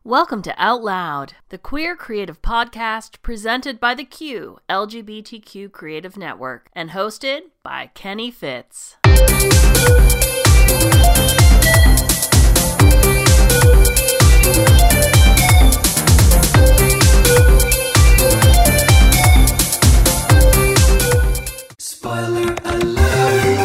Welcome to Out Loud, the queer creative podcast presented by the Q LGBTQ Creative Network and hosted by Kenny Fitz. Spoiler alert.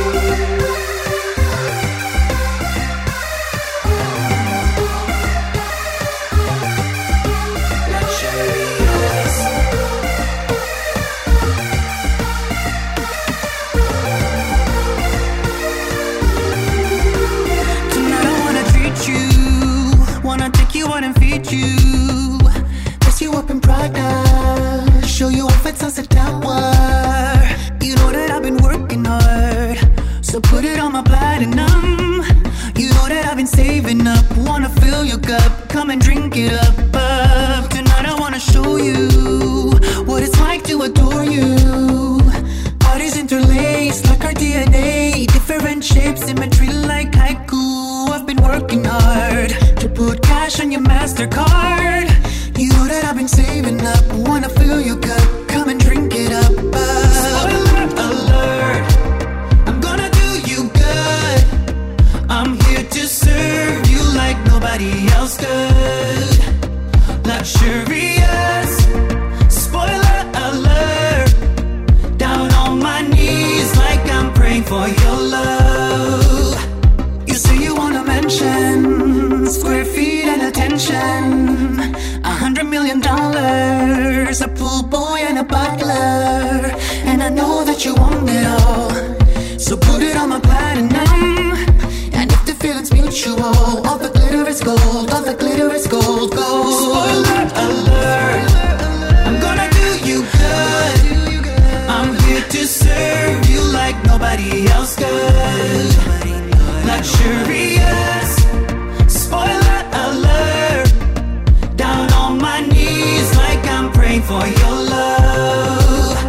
And feed you, dress you up in Prada, show you off at Sunset Tower. You know that I've been working hard, so put it on my platinum. You know that I've been saving up, wanna fill your cup, come and drink it up. Tonight I wanna show you what it's like to adore you. Bodies interlaced like our DNA, different shapes, symmetry like haiku. I've been working hard to put cash on your MasterCard. You know that I've been saving up, wanna fill your cup, come and drink it up. Spoiler alert, I'm gonna do you good. I'm here to serve you like nobody else could. Luxurious, spoiler alert. Down on my knees like I'm praying for your love. You say you wanna mention square feet and attention, $100 million, a pool boy and a butler, and I know that you want it all, so put it on my platinum. And if the feeling's mutual, all the glitter is gold, all the glitter is gold, gold. Spoiler alert, I'm gonna do you good. I'm here to serve you like nobody else could. Luxurious, spoiler alert. Down on my knees like I'm praying for your love.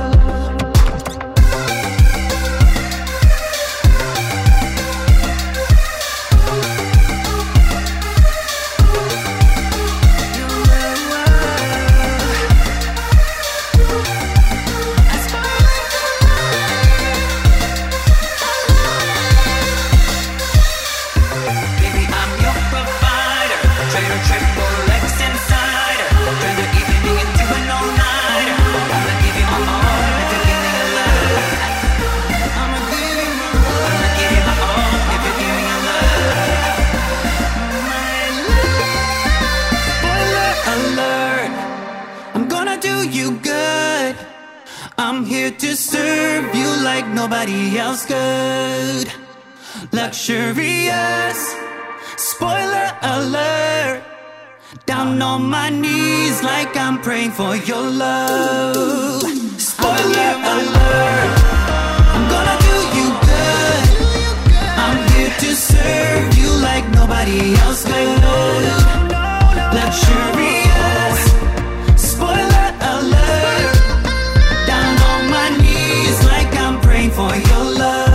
I'm here to serve you like nobody else could. Luxurious, spoiler alert. Down on my knees like I'm praying for your love. Spoiler alert, I'm gonna do you good. I'm here to serve you like nobody else could. Luxurious, spoiler alert. Down on my knees like I'm praying for your love.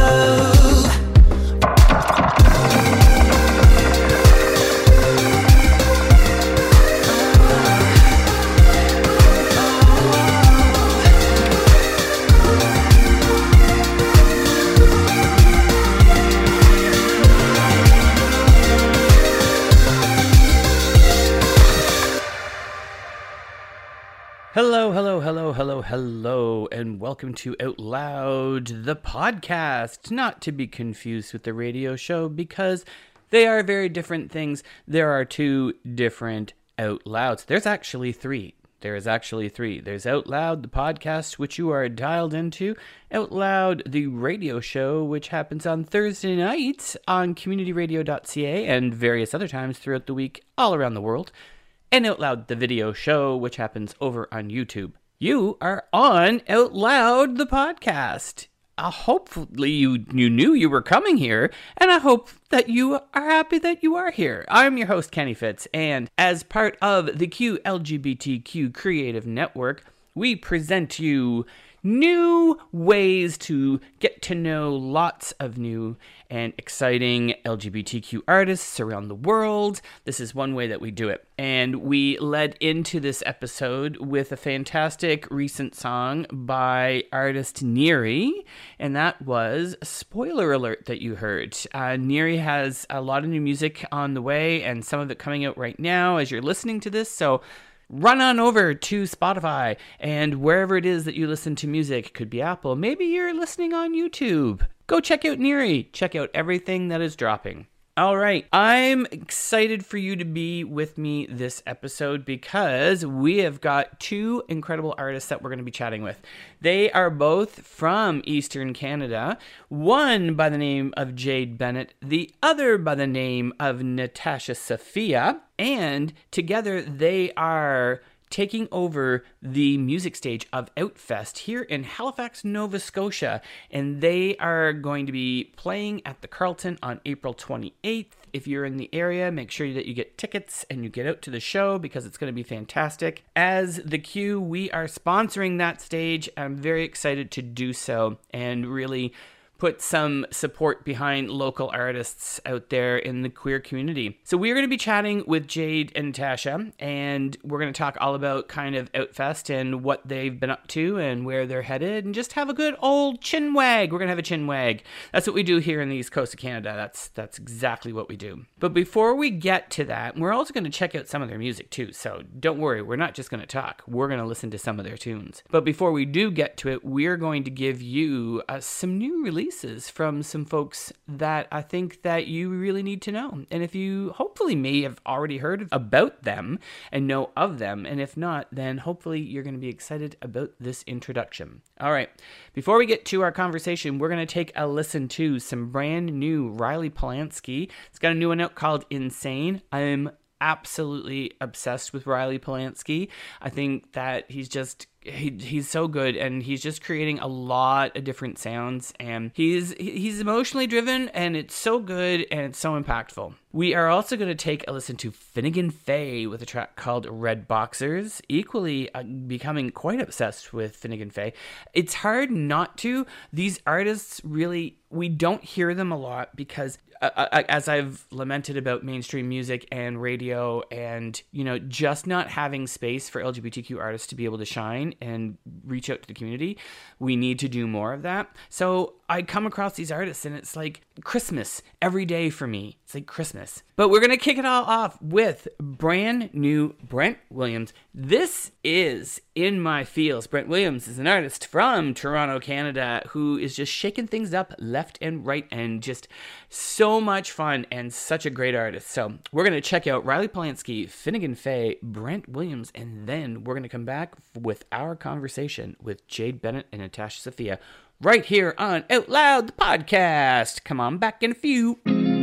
Hello, and welcome to Out Loud, the podcast, not to be confused with the radio show, because they are very different things. There are two different Out Louds. There's actually three. There's Out Loud, the podcast, which you are dialed into. Out Loud, the radio show, which happens on Thursday nights on communityradio.ca and various other times throughout the week all around the world. And Out Loud, the video show, which happens over on YouTube. You are on Out Loud, the podcast. Hopefully you knew you were coming here, and I hope that you are happy that you are here. I'm your host, Kenny Fitz, and as part of the Q LGBTQ Creative Network, we present you new ways to get to know lots of new and exciting LGBTQ artists around the world. This is one way that we do it. And we led into this episode with a fantastic recent song by artist Neri, and that was Spoiler Alert that you heard. Neri has a lot of new music on the way, and some of it coming out right now as you're listening to this, so run on over to Spotify and wherever it is that you listen to music. It could be Apple. Maybe you're listening on YouTube. Go check out Neri. Check out everything that is dropping. All right, I'm excited for you to be with me this episode because we have got two incredible artists that we're going to be chatting with. They are both from Eastern Canada, one by the name of Jade Bennett, the other by the name of Natasha Sophia, and together they are taking over the music stage of Outfest here in Halifax, Nova Scotia. And they are going to be playing at the Carlton on April 28th. If you're in the area, make sure that you get tickets and you get out to the show because it's going to be fantastic. As the Q, we are sponsoring that stage. I'm very excited to do so and really put some support behind local artists out there in the queer community. So we're going to be chatting with Jade and Natasha, and we're going to talk all about kind of Outfest and what they've been up to and where they're headed, and just have a good old chin wag. We're going to have a chin wag. That's what we do here in the East Coast of Canada. That's exactly what we do. But before we get to that, we're also going to check out some of their music too. So don't worry, we're not just going to talk. We're going to listen to some of their tunes. But before we do get to it, we're going to give you some new releases from some folks that I think that you really need to know. And if you hopefully may have already heard about them and know of them, and if not, then hopefully you're going to be excited about this introduction. All right, before we get to our conversation, we're going to take a listen to some brand new Riley Polanski. It's got a new one out called Insane. I'm absolutely obsessed with Riley Polanski. I think that he's so good, and he's just creating a lot of different sounds, and he's emotionally driven, and it's so good, and it's so impactful. We are also going to take a listen to Finnegan Faye with a track called Red Boxers. Equally becoming quite obsessed with Finnegan Faye. It's hard not to. These artists really, we don't hear them a lot because as I've lamented about mainstream music and radio and, just not having space for LGBTQ artists to be able to shine and reach out to the community, we need to do more of that. So I come across these artists and it's like Christmas every day for me. It's like Christmas. But we're going to kick it all off with brand new Brent Williams. This is In My Feels. Brent Williams is an artist from Toronto, Canada, who is just shaking things up left and right and just so much fun and such a great artist. So we're going to check out Riley Polanski, Finnegan Faye, Brent Williams, and then we're going to come back with our conversation with Jade Bennett and Natasha Sophia right here on Out Loud, the podcast. Come on back in a few.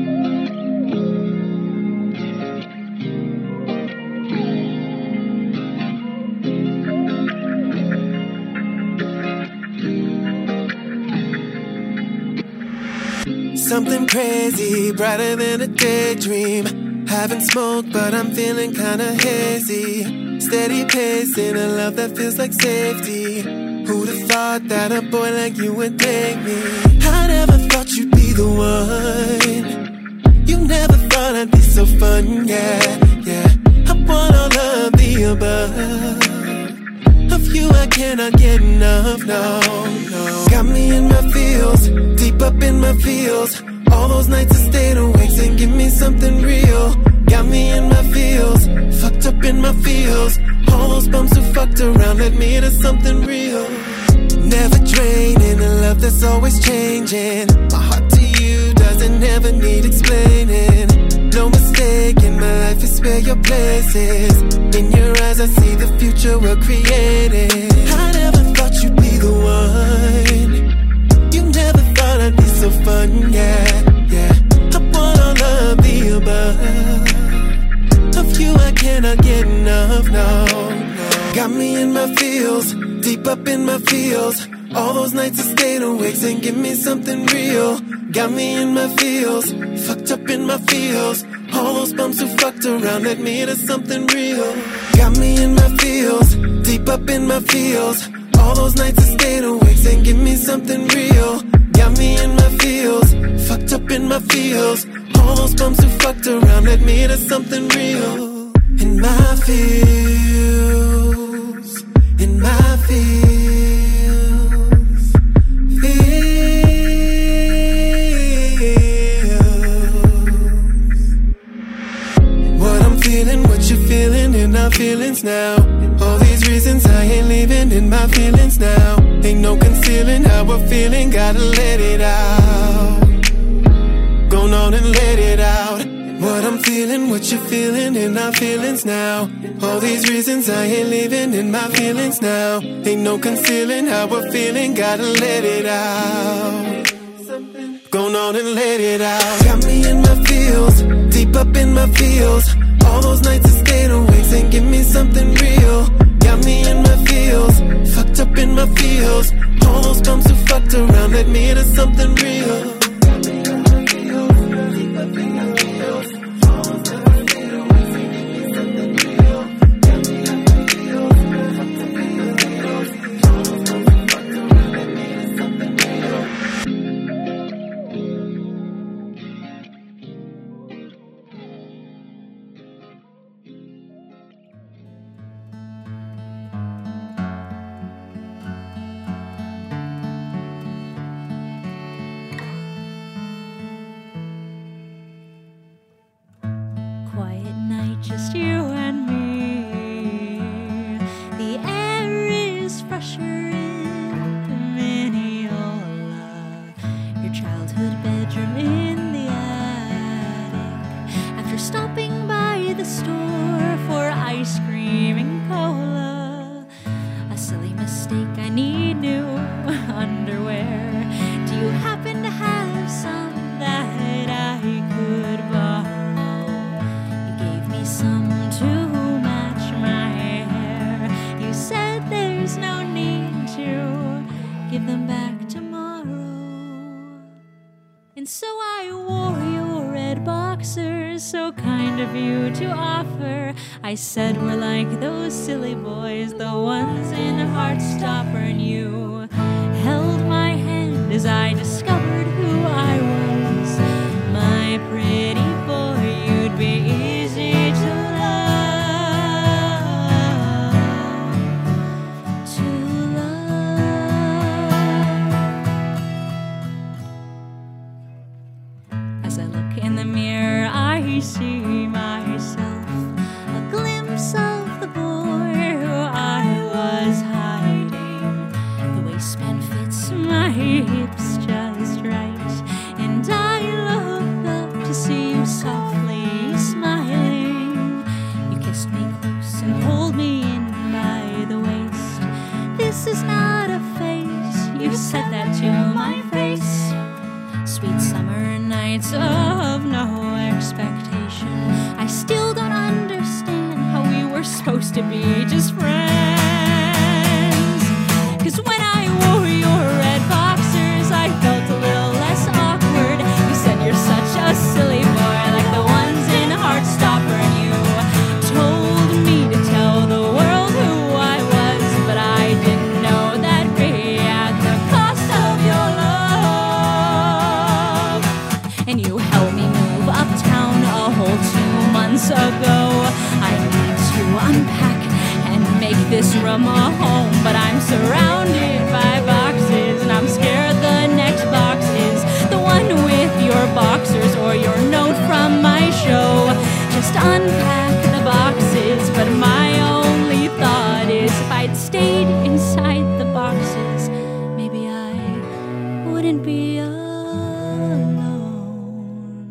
Something crazy, brighter than a daydream. Haven't smoked, but I'm feeling kinda hazy. Steady pace in a love that feels like safety. Who'd have thought that a boy like you would take me? I never thought you'd be the one. You never thought I'd be so fun, yeah. I want all of the above. Of you I cannot get enough, no. Got me in my feels, deep up in my feels. All those nights I stayed awake saying give me something real. Got me in my feels, fucked up in my feels. All those bumps who fucked around led me to something real. Never draining, a love that's always changing. My heart to you doesn't ever need explaining. No mistake in my life is where your place is. In your eyes I see the future we're creating. I never thought you'd be the one. You never thought I'd be so fun, yeah. I want all of the above. Of you I cannot get enough, no. Got me in my feels, deep up in my feels. All those nights I stayed awake saying give me something real. Got me in my feels, fucked up in my feels. All those bumps who fucked around led me to something real. Got me in my feels, deep up in my feels. All those nights I stayed awake saying give me something real. Got me in my feels, fucked up in my feels. All those bums who fucked around led me to something real. In my feels, in my feels, what I'm feeling, what you're feeling in our feelings now. All these reasons I ain't leaving in my feelings now. Ain't no concealing how we're feeling, gotta let it out. Go on and let it out. What I'm feeling, what you're feeling in our feelings now. All these reasons I ain't leaving in my feelings now. Ain't no concealing how we're feeling, gotta let it out. Go on and let it out. Got me in my feels, deep up in my feels. All those nights I stayed awake saying give me something real. Got me in my feels, fucked up in my feels. All those bums who fucked around led me to something real. Just you and me. The air is fresher in Mineola. Your childhood bedroom in the attic. After stopping by the store for ice cream and cola. A silly mistake, I need new underwear. Do you happen to have some that I could borrow? Some to match my hair. You said there's no need to give them back tomorrow. And so I wore your red boxers, so kind of you to offer. I said we're like those silly boys, the ones in Heartstopper. And you held my hand as I discovered who I was. My pretty boy, you'd be easy to love. As I look in the mirror, I see myself, a glimpse of the boy who I was hiding. The waistband fits my hips just right, and I look up to see you softly smiling. You kissed me close and pulled me in by the waist. This is not a phase, you said that to my face. Sweet summer nights of no expectation. I still don't understand how we were supposed to be just friends. 'Cause when I wore your red boxers, I felt a little less awkward. You said you're such a silly boy, like the ones in Heartstopper. And you told me to tell the world who I was, but I didn't know that'd be at the cost of your love. And you helped me move uptown a whole 2 months ago. I need to unpack and make this room a home, but I'm surrounded by boxes, and I'm scared the next box is the one with your boxers or your note from my show. Just unpack the boxes, but my only thought is if I'd stayed inside the boxes, maybe I wouldn't be alone.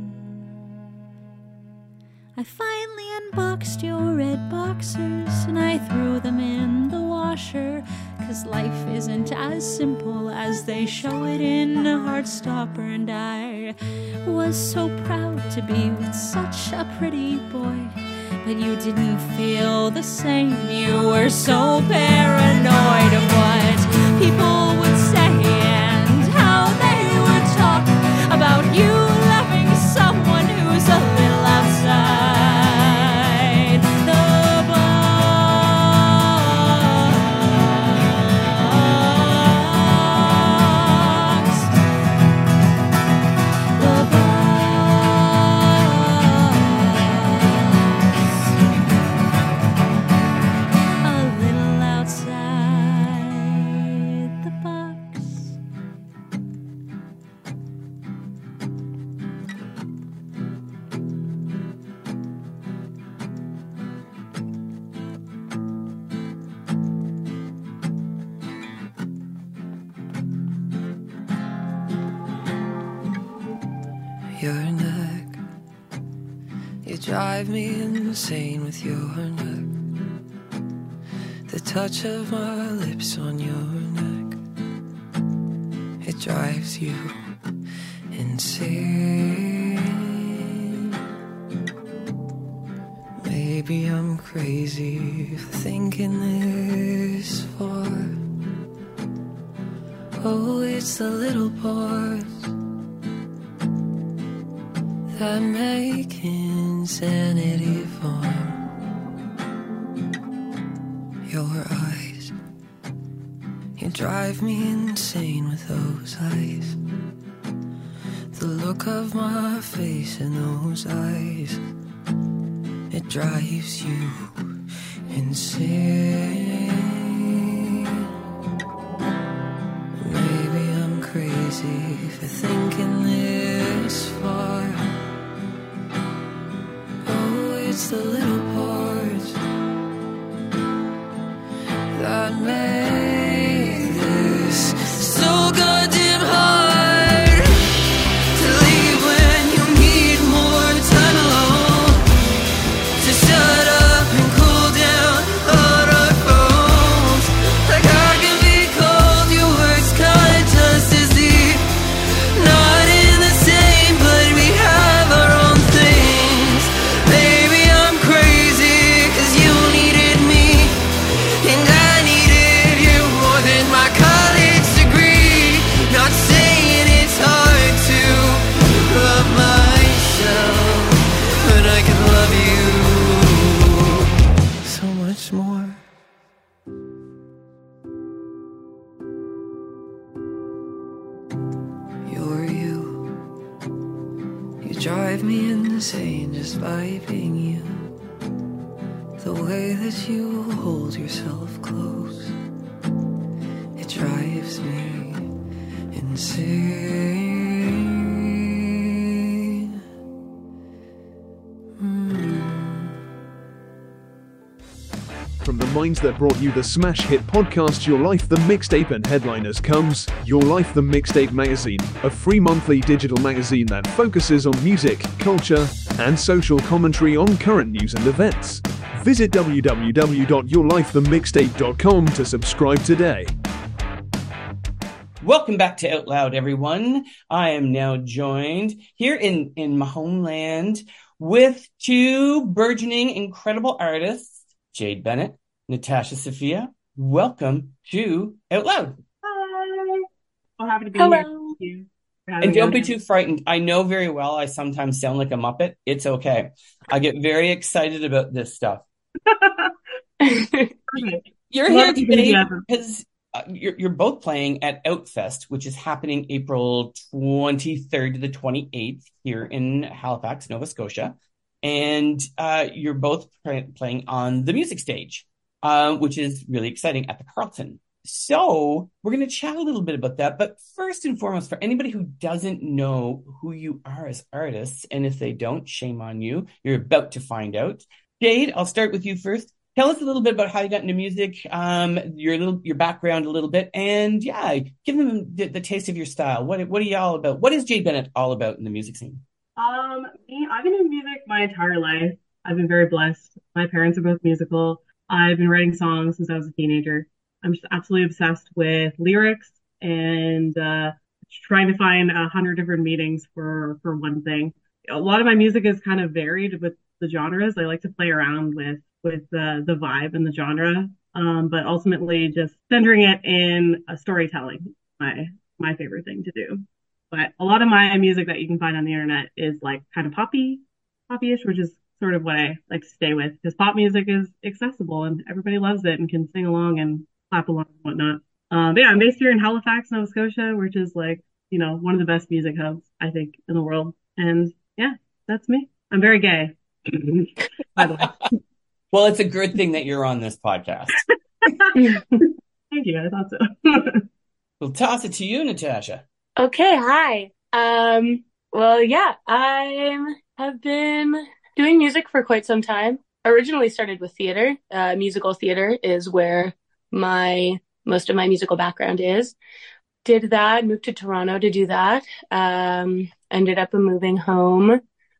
I finally unboxed your red boxers and I threw them in the washer, 'cause life isn't as simple as they show it in Heartstopper. And I was so proud to be with such a pretty boy, but you didn't feel the same. You were so paranoid of what people would say and how they would talk about you loving someone who's a little outside the box. drive me insane with your neck. The touch of my lips on your neck, it drives you insane. Maybe I'm crazy for thinking this far. Oh, it's the little parts that make insanity fun. Your eyes, you drive me insane with those eyes. The look of my face in those eyes, it drives you insane. Maybe I'm crazy for thinking this far. Oh, it's the little parts that make this so goddamn hard to leave when you need more time alone, to shut up and cool down on our phones. Like I can be cold, your words cut just as deep. Not in the same, but we have our own things. Maybe I'm crazy 'cause you needed me, and I needed you more than my college degree. Not saying it's hard to love myself, but I can love you so much more. You're you. You drive me insane just by being you. The way that you hold yourself close, it drives me insane. From the minds that brought you the smash hit podcast Your Life the Mixtape and headliners comes Your Life the Mixtape magazine, a free monthly digital magazine that focuses on music, culture, and social commentary on current news and events. Visit www.yourlifethemixtape.com to subscribe today. Welcome back to Out Loud, everyone. I am now joined here in my homeland with two burgeoning, incredible artists, Jade Bennett, Natasha Sophia. Welcome to Out Loud. Hi. So happy to be Hello. here. Thank you for having And don't me. be too frightened. I know very well I sometimes sound like a Muppet. It's okay. I get very excited about this stuff. You're Love here to be today here. because you're both playing at Outfest, which is happening April 23rd to the 28th here in Halifax, Nova Scotia. And you're both playing on the music stage, which is really exciting at the Carlton. So we're going to chat a little bit about that. But first and foremost, for anybody who doesn't know who you are as artists, and if they don't, shame on you, you're about to find out. Jade, I'll start with you first. Tell us a little bit about how you got into music, your background a little bit, and yeah, give them the taste of your style. What are you all about? What is Jade Bennett all about in the music scene? I've been in music my entire life. I've been very blessed. My parents are both musical. I've been writing songs since I was a teenager. I'm just absolutely obsessed with lyrics and trying to find 100 different meanings for one thing. A lot of my music is kind of varied with the genres. I like to play around with the vibe and the genre, but ultimately just centering it in a storytelling. My favorite thing to do. But a lot of my music that you can find on the internet is like kind of poppy-ish, which is sort of what I like to stay with, because pop music is accessible and everybody loves it and can sing along and clap along and whatnot. But yeah, I'm based here in Halifax, Nova Scotia, which is like, one of the best music hubs, I think, in the world. And yeah, that's me. I'm very gay, by the way. Well, it's a good thing that you're on this podcast. Thank you. I thought so. We'll toss it to you, Natasha. Okay, hi. Well, yeah, I have been doing music for quite some time. Originally started with theater. Musical theater is where most of my musical background is. Did that, moved to Toronto to do that. Ended up moving home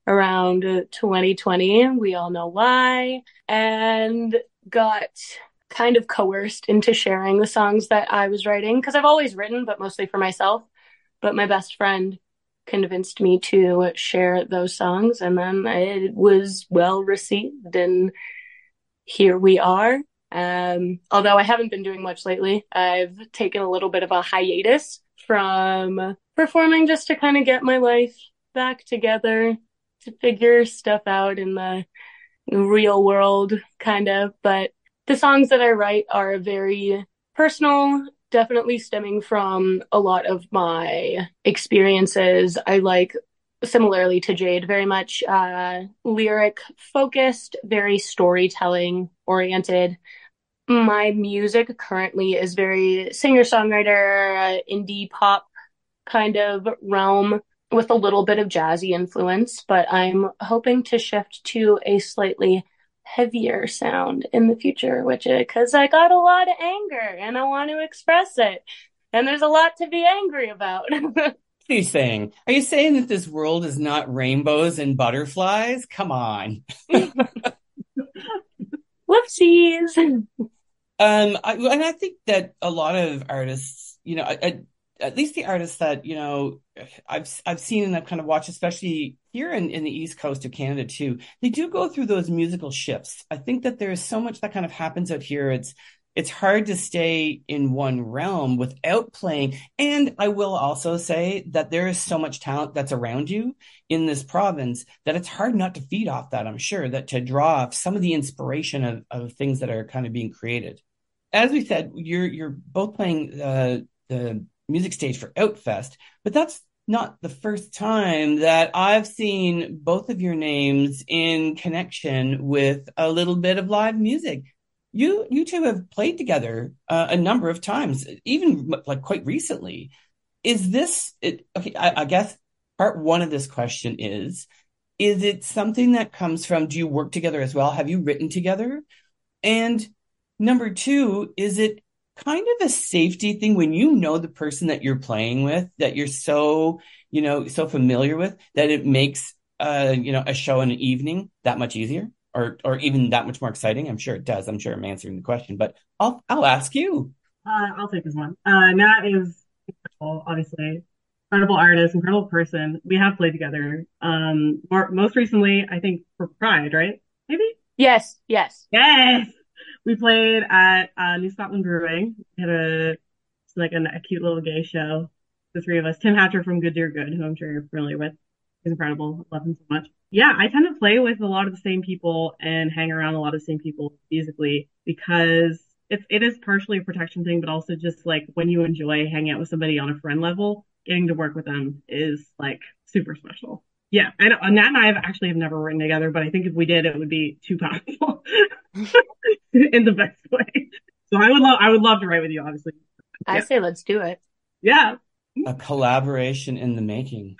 around 2020. We all know why. And got kind of coerced into sharing the songs that I was writing because I've always written, but mostly for myself. But my best friend convinced me to share those songs, and then it was well received, and here we are. Although I haven't been doing much lately, I've taken a little bit of a hiatus from performing just to kind of get my life back together, to figure stuff out in the real world, kind of. But the songs that I write are very personal, definitely stemming from a lot of my experiences. I like, similarly to Jade, very much lyric focused, very storytelling oriented. My music currently is very singer-songwriter, indie pop kind of realm with a little bit of jazzy influence, but I'm hoping to shift to a slightly heavier sound in the future, which because I got a lot of anger and I want to express it, and there's a lot to be angry about. What are you saying? Are you saying that this world is not rainbows and butterflies? Come on. Whoopsies. I think that a lot of artists, at least the artists that, I've seen and I've kind of watched, especially here in the East Coast of Canada too, they do go through those musical shifts. I think that there's so much that kind of happens out here. It's hard to stay in one realm without playing. And I will also say that there is so much talent that's around you in this province that it's hard not to feed off that, I'm sure, that to draw off some of the inspiration of things that are kind of being created. As we said, you're both playing the music stage for Outfest, but that's not the first time that I've seen both of your names in connection with a little bit of live music. You two have played together a number of times, even like quite recently. Is this okay? I guess part one of this question is it something that comes from, do you work together as well? Have you written together? And number two, is it kind of a safety thing when you know the person that you're playing with, that you're so familiar with, that it makes a show in an evening that much easier, or even that much more exciting? I'm sure it does. I'm sure I'm answering the question, but I'll ask you. I'll take this one. Nat is incredible, obviously. Incredible artist, incredible person. We have played together. Most recently, I think for Pride, right? Maybe? Yes. Yes! We played at New Scotland Brewing. We had a cute little gay show. The three of us. Tim Hatcher from Good Dear Good, who I'm sure you're familiar with. He's incredible. I love him so much. Yeah, I tend to play with a lot of the same people and hang around a lot of the same people musically because it is partially a protection thing, but also just like when you enjoy hanging out with somebody on a friend level, getting to work with them is like super special. Yeah, I know. Nat and I have never written together, but I think if we did, it would be too powerful in the best way. So I would love to write with you, obviously. I say let's do it. Yeah. A collaboration in the making.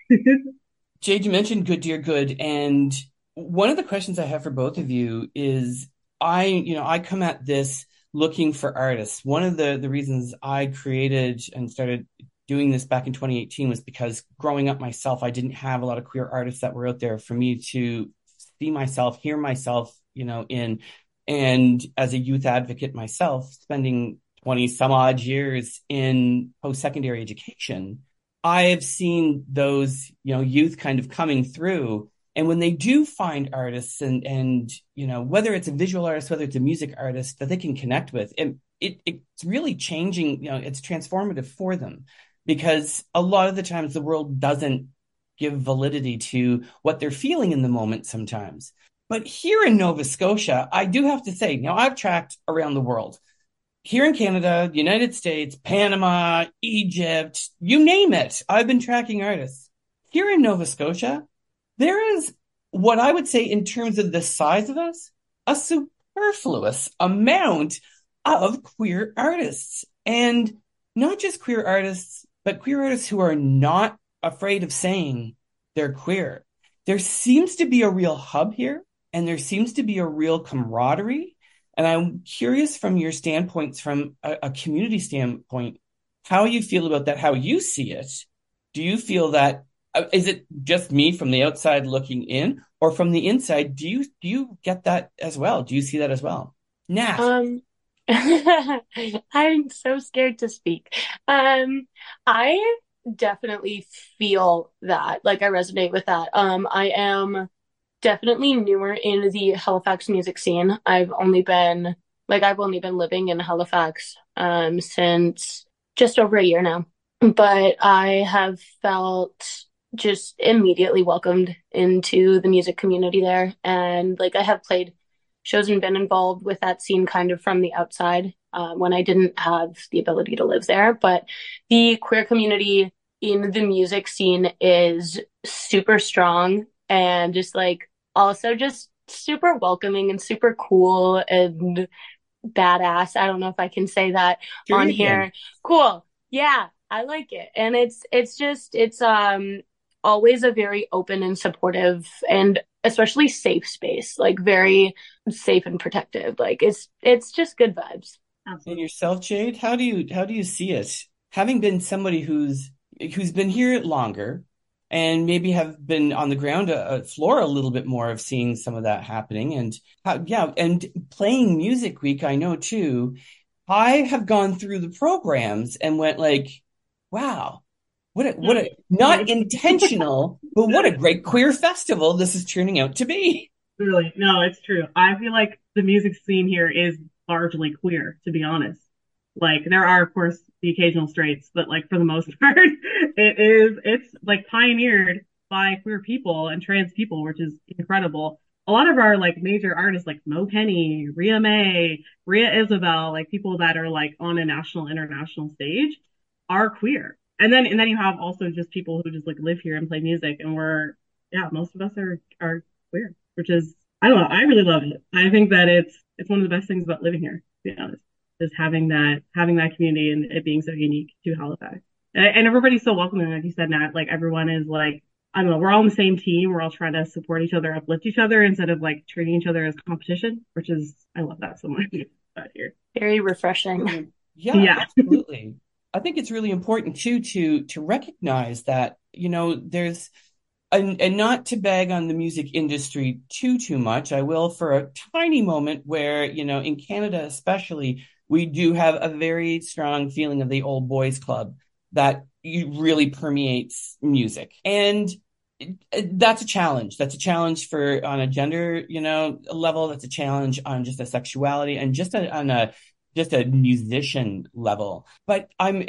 Jade, you mentioned Good Dear Good, and one of the questions I have for both of you is, I come at this looking for artists. One of the reasons I created and started doing this back in 2018 was because growing up myself, I didn't have a lot of queer artists that were out there for me to see myself, hear myself, in. And as a youth advocate myself, spending 20 some odd years in post-secondary education, I've seen those, youth kind of coming through. And when they do find artists and whether it's a visual artist, whether it's a music artist that they can connect with, it's really changing, it's transformative for them, because a lot of the times the world doesn't give validity to what they're feeling in the moment sometimes. But here in Nova Scotia, I do have to say, I've tracked around the world. Here in Canada, United States, Panama, Egypt, you name it. I've been tracking artists. Here in Nova Scotia, there is what I would say in terms of the size of us, a superfluous amount of queer artists. And not just queer artists, but queer artists who are not afraid of saying they're queer. There seems to be a real hub here, and there seems to be a real camaraderie. And I'm curious from your standpoints, from a community standpoint, how you feel about that, how you see it. Do you feel that Is it just me from the outside looking in, or from the inside? Do you get that as well? Do you see that as well? Nat. I'm so scared to speak. I definitely feel that, like I resonate with that. I am definitely newer in the Halifax music scene. I've only been living in Halifax since just over a year now. But I have felt just immediately welcomed into the music community there. And like I have played shows and been involved with that scene kind of from the outside when I didn't have the ability to live there. But the queer community in the music scene is super strong and just like also just super welcoming and super cool and badass. I don't know if I can say that Sure on you can. here. Cool. Yeah, I like it. And it's always a very open and supportive and especially safe space, like very safe and protective. Like it's just good vibes. And Absolutely. yourself, Jade, how do you see it? Having been somebody who's been here longer and maybe have been on the ground floor a little bit more of seeing some of that happening, and and playing Music Week, I know too. I have gone through the programs and went like, wow, what a not intentional, but what a great queer festival this is turning out to be. Really, no, it's true. I feel like the music scene here is largely queer, to be honest. Like there are, of course, the occasional straights, but like for the most part, it's like pioneered by queer people and trans people, which is incredible. A lot of our like major artists like Mo Kenny, Ria May, Ria Isabel, like people that are like on a national, international stage are queer. And then you have also just people who just like live here and play music and most of us are queer, which is I don't know, I really love it. I think that it's one of the best things about living here, to be honest, is having that community and it being so unique to Halifax. And everybody's so welcoming, like you said, Nat. Like everyone is like, I don't know, we're all on the same team. We're all trying to support each other, uplift each other instead of like treating each other as competition, which is I love that so much out here. Very refreshing. Yeah, Yeah. absolutely. I think it's really important too to recognize that, there's and not to bag on the music industry too much. I will for a tiny moment where, in Canada especially, we do have a very strong feeling of the old boys club that really permeates music. And that's a challenge. That's a challenge for on a gender, level. That's a challenge on just a sexuality and on a musician level. But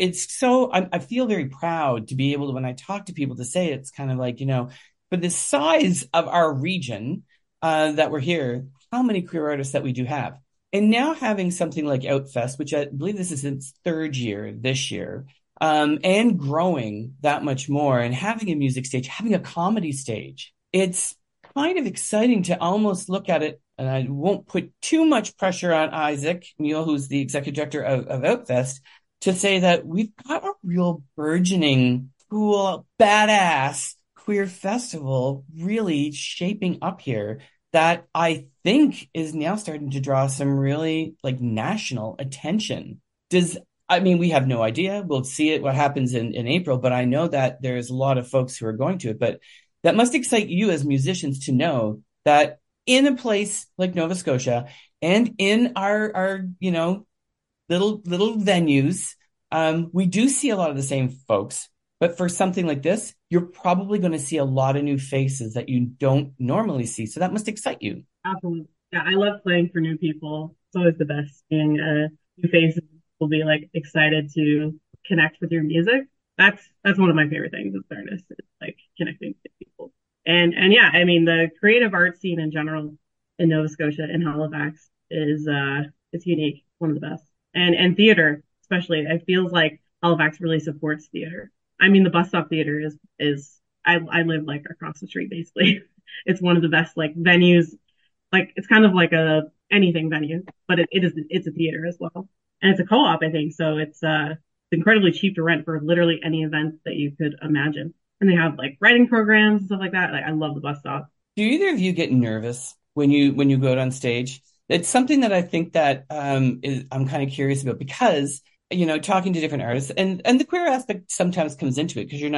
I feel very proud to be able to, when I talk to people, to say it's kind of like, for the size of our region, that we're here, how many queer artists that we do have. And now having something like Outfest, which I believe this is its third year this year, and growing that much more, and having a music stage, having a comedy stage, it's kind of exciting to almost look at it. And I won't put too much pressure on Isaac Neal, who's the executive director of Outfest, to say that we've got a real burgeoning, cool, badass queer festival really shaping up here that I think is now starting to draw some really like national attention. We have no idea. We'll see what happens in April, but I know that there's a lot of folks who are going to it. But that must excite you as musicians to know that in a place like Nova Scotia and in our little venues, we do see a lot of the same folks. But for something like this, you're probably going to see a lot of new faces that you don't normally see. So that must excite you. Absolutely. Yeah, I love playing for new people. It's always the best seeing new faces will be like excited to connect with your music. That's one of my favorite things as an artist, is like connecting with people. And yeah, I mean the creative art scene in general in Nova Scotia and Halifax is it's unique, one of the best. And theater, especially, it feels like Halifax really supports theater. I mean the bus stop theater is I live like across the street basically. It's one of the best like venues. Like it's kind of like a anything venue, but it's a theater as well. And it's a co-op, I think. So it's incredibly cheap to rent for literally any event that you could imagine. And they have like writing programs and stuff like that. Like I love the bus stop. Do either of you get nervous when you go out on stage? It's something that I think that I'm kind of curious about because, talking to different artists and the queer aspect sometimes comes into it because you're not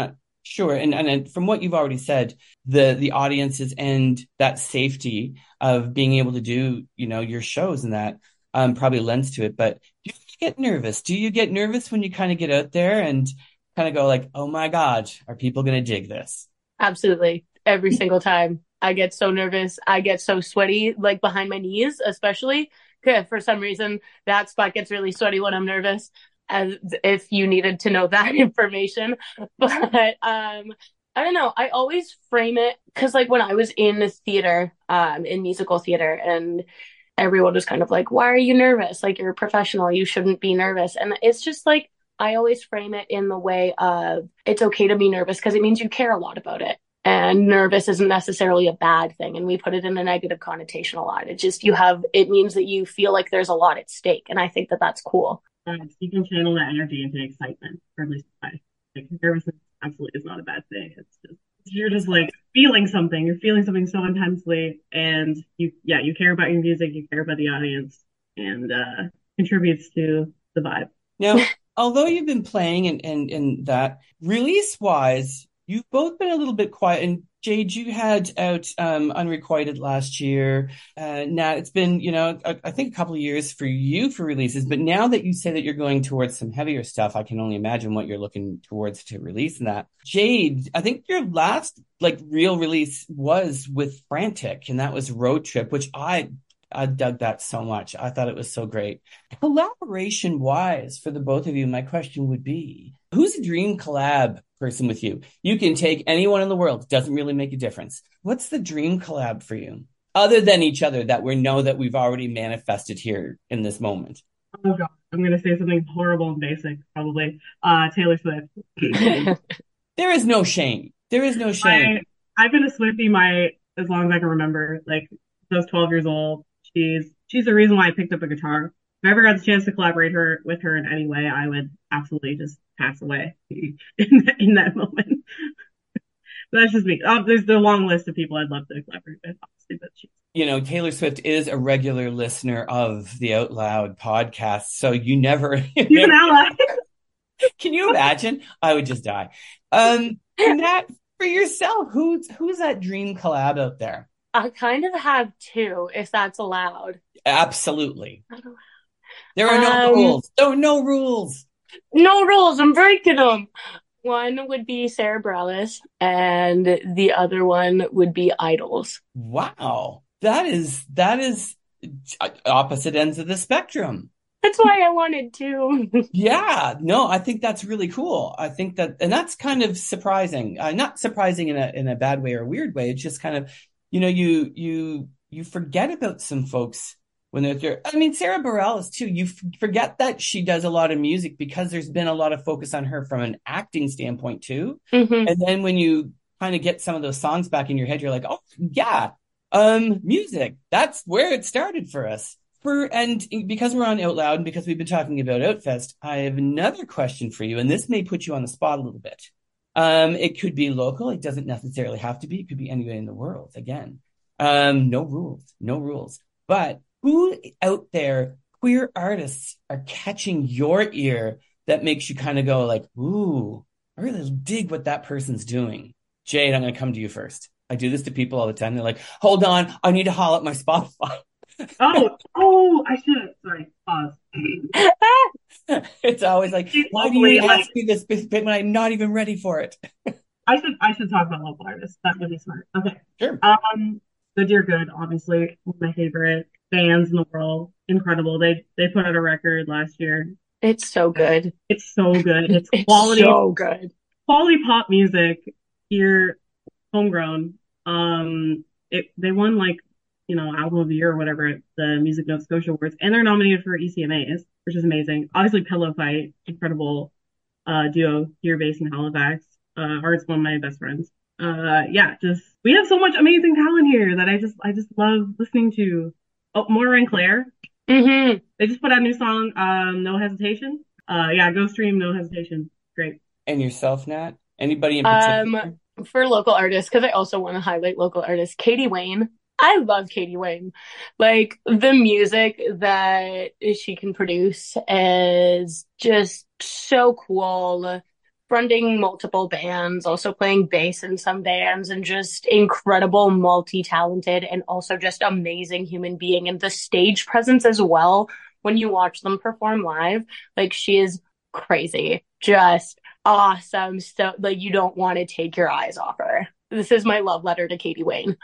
Sure. And from what you've already said, the audiences and that safety of being able to do, your shows and that probably lends to it. But do you get nervous? Do you get nervous when you kind of get out there and kind of go like, oh my God, are people going to dig this? Absolutely. Every single time. I get so nervous. I get so sweaty, like behind my knees, especially. For some reason, that spot gets really sweaty when I'm nervous, as if you needed to know that information. But I don't know. I always frame it because, like, when I was in theater, in musical theater, and everyone was kind of like, why are you nervous? Like, you're a professional. You shouldn't be nervous. And it's just like, I always frame it in the way of it's okay to be nervous because it means you care a lot about it. And nervous isn't necessarily a bad thing. And we put it in a negative connotation a lot. It means that you feel like there's a lot at stake. And I think that that's cool. You can channel that energy into excitement, or at least like nervousness absolutely is not a bad thing. You're just like feeling something. You're feeling something so intensely, and you care about your music, you care about the audience, and contributes to the vibe. Now, although you've been playing and that release wise, you've both been a little bit quiet. And Jade, you had out Unrequited last year. Nat, it's been, I think a couple of years for you for releases. But now that you say that you're going towards some heavier stuff, I can only imagine what you're looking towards to release in that. Jade, I think your last real release was with Frantic, and that was Road Trip, which I dug that so much. I thought it was so great. Collaboration wise, for the both of you, my question would be, who's a dream collab person with you? You can take anyone in the world. It doesn't really make a difference. What's the dream collab for you? Other than each other that we know that we've already manifested here in this moment. Oh God, I'm going to say something horrible and basic, probably. Taylor Swift. There is no shame. There is no shame. I've been a Swiftie as long as I can remember. Like, I was 12 years old. She's the reason why I picked up a guitar. If I ever got the chance to collaborate with her in any way, I would absolutely just pass away in that moment. But that's just me. There's the long list of people I'd love to collaborate with, obviously, but Taylor Swift is a regular listener of the Out Loud podcast, so you never. She's an ally. Can you imagine? I would just die. Nat, for yourself, who's that dream collab out there? I kind of have two, if that's allowed. Absolutely. There are no rules. There are no rules. No rules. I'm breaking them. One would be Sarah Bareilles, and the other one would be Idols. Wow. That is opposite ends of the spectrum. That's why I wanted to. Yeah. No, I think that's really cool. I think that, and that's kind of surprising. Not surprising in a bad way or a weird way. It's just kind of, you forget about some folks when they're there. I mean, Sarah Bareilles too, you forget that she does a lot of music because there's been a lot of focus on her from an acting standpoint too. Mm-hmm. And then when you kind of get some of those songs back in your head, you're like, oh yeah, music, that's where it started for us. And because we're on Out Loud and because we've been talking about Outfest, I have another question for you, and this may put you on the spot a little bit. It could be local. It doesn't necessarily have to be. It could be anywhere in the world. Again, no rules. But who out there, queer artists, are catching your ear that makes you kind of go like, ooh, I really dig what that person's doing? Jade, I'm going to come to you first. I do this to people all the time. They're like, hold on, I need to haul up my Spotify. I should. Sorry, pause. It's always like, why do you ask me this when I'm not even ready for it? I should talk about local artists. That would be smart. Okay. Sure. The Dear Good, obviously, one of my favorite bands in the world. Incredible. They put out a record last year. It's so good. It's so good. It's quality. It's so good. Quality pop music here, homegrown. They won album of the year or whatever at the Music Nova Scotia Awards, and they're nominated for ECMAs, which is amazing. Obviously, Pillow Fight, incredible duo here based in Halifax. Art's one of my best friends. We have so much amazing talent here that I just love listening to. Oh, Moira and Claire. Mm-hmm. They just put out a new song, No Hesitation. Go stream No Hesitation. Great. And yourself, Nat? Anybody in particular? For local artists, because I also want to highlight local artists, Katie Wayne. I love Katie Wayne. Like, the music that she can produce is just so cool. fronting multiple bands, also playing bass in some bands, and just incredible, multi-talented, and also just amazing human being. And the stage presence as well, when you watch them perform live, like she is crazy, just awesome. So like you don't want to take your eyes off her. This is my love letter to Katie Wayne.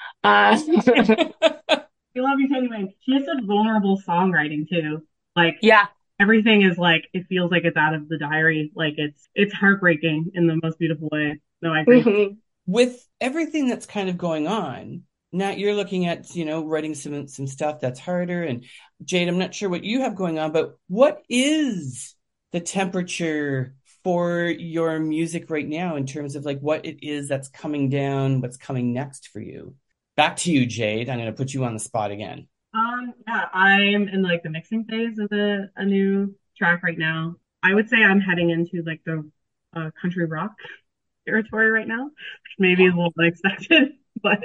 We love you, Katie Wayne. She has such vulnerable songwriting too. Like, Yeah. everything is like, it feels like it's out of the diary. Like it's heartbreaking in the most beautiful way. No, I agree. Mhm. With everything that's kind of going on, now you're looking at, writing some stuff that's harder. And Jade, I'm not sure what you have going on, but what is the temperature for your music right now in terms of like what it is that's coming down, what's coming next for you? Back to you, Jade. I'm going to put you on the spot again. Yeah, I'm in like the mixing phase of a new track right now. I would say I'm heading into like the country rock territory right now, which maybe is a little unexpected, but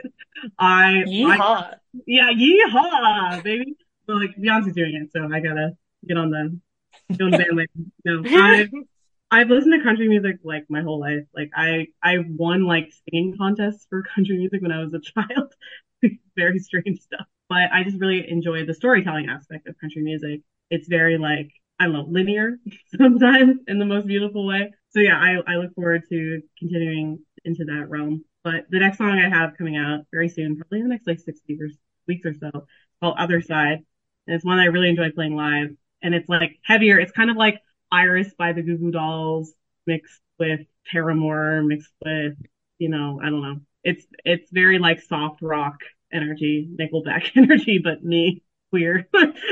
Yeehaw. yeah, yeehaw, baby. But like Beyonce's doing it, so I gotta get on the bandwagon. No, I've listened to country music like my whole life. Like I won like singing contests for country music when I was a child. Very strange stuff. But I just really enjoy the storytelling aspect of country music. It's very like, I don't know, linear sometimes in the most beautiful way. So yeah, I look forward to continuing into that realm. But the next song I have coming out very soon, probably in the next like 6 weeks or so, it's called Other Side. And it's one I really enjoy playing live. And it's like heavier. It's kind of like Iris by the Goo Goo Dolls mixed with Paramore, mixed with, I don't know. It's very like soft rock energy, Nickelback energy, but me, queer.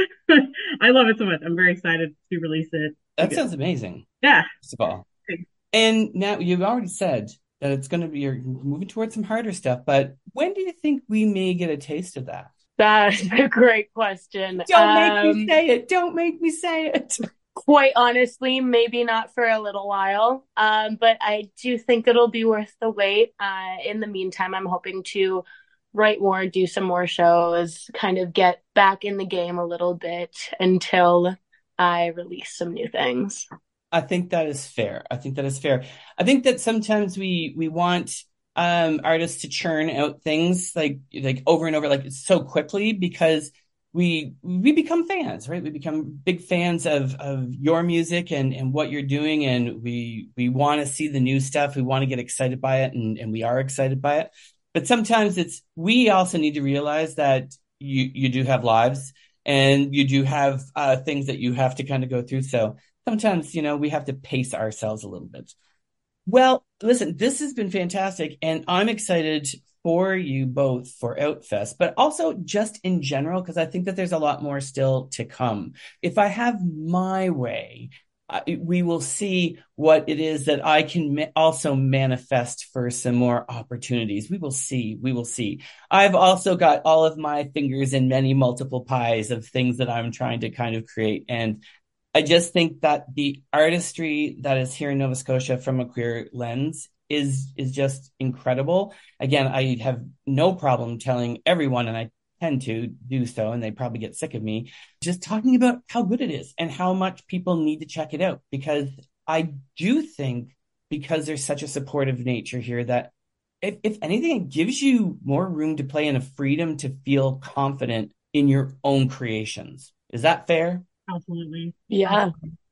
I love it so much. I'm very excited to release it. That sounds amazing. Yeah. First of all. And now you've already said that it's going to be, you're moving towards some harder stuff, but when do you think we may get a taste of that? That's a great question. Don't make me say it. Don't make me say it. Quite honestly, maybe not for a little while, but I do think it'll be worth the wait. In the meantime, I'm hoping to write more, do some more shows, kind of get back in the game a little bit until I release some new things. I think that is fair. I think that sometimes we want artists to churn out things like over and over, like so quickly, because we become fans, right? We become big fans of your music and what you're doing, and we want to see the new stuff. We want to get excited by it, and we are excited by it. But sometimes we also need to realize that you do have lives, and you do have things that you have to kind of go through. So sometimes, we have to pace ourselves a little bit. Well, listen, this has been fantastic, and I'm excited for you both for Outfest, but also just in general, because I think that there's a lot more still to come. If I have my way, we will see what it is that I can also manifest for some more opportunities. We will see. I've also got all of my fingers in many multiple pies of things that I'm trying to kind of create. And I just think that the artistry that is here in Nova Scotia from a queer lens is just incredible. Again, I have no problem telling everyone, and I tend to do so, and they probably get sick of me, just talking about how good it is and how much people need to check it out. Because I do think, because there's such a supportive nature here, that if anything, it gives you more room to play and a freedom to feel confident in your own creations. Is that fair? Absolutely. Yeah.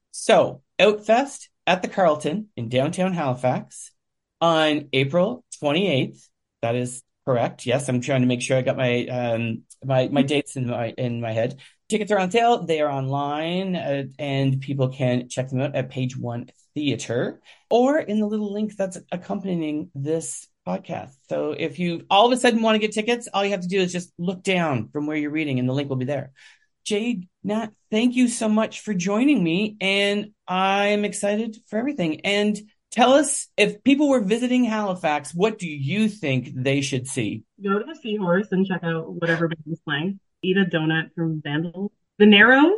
So, Outfest at the Carlton in downtown Halifax on April 28th. That is correct. Yes, I'm trying to make sure I got my my dates in my head. Tickets are on sale. They are online, and people can check them out at Page One Theater or in the little link that's accompanying this podcast. So if you all of a sudden want to get tickets, all you have to do is just look down from where you're reading, and the link will be there. Jade, Nat, thank you so much for joining me, and I'm excited for everything. And tell us, if people were visiting Halifax, what do you think they should see? Go to the Seahorse and check out whatever band is playing. Eat a donut from Vandal. The Narrows.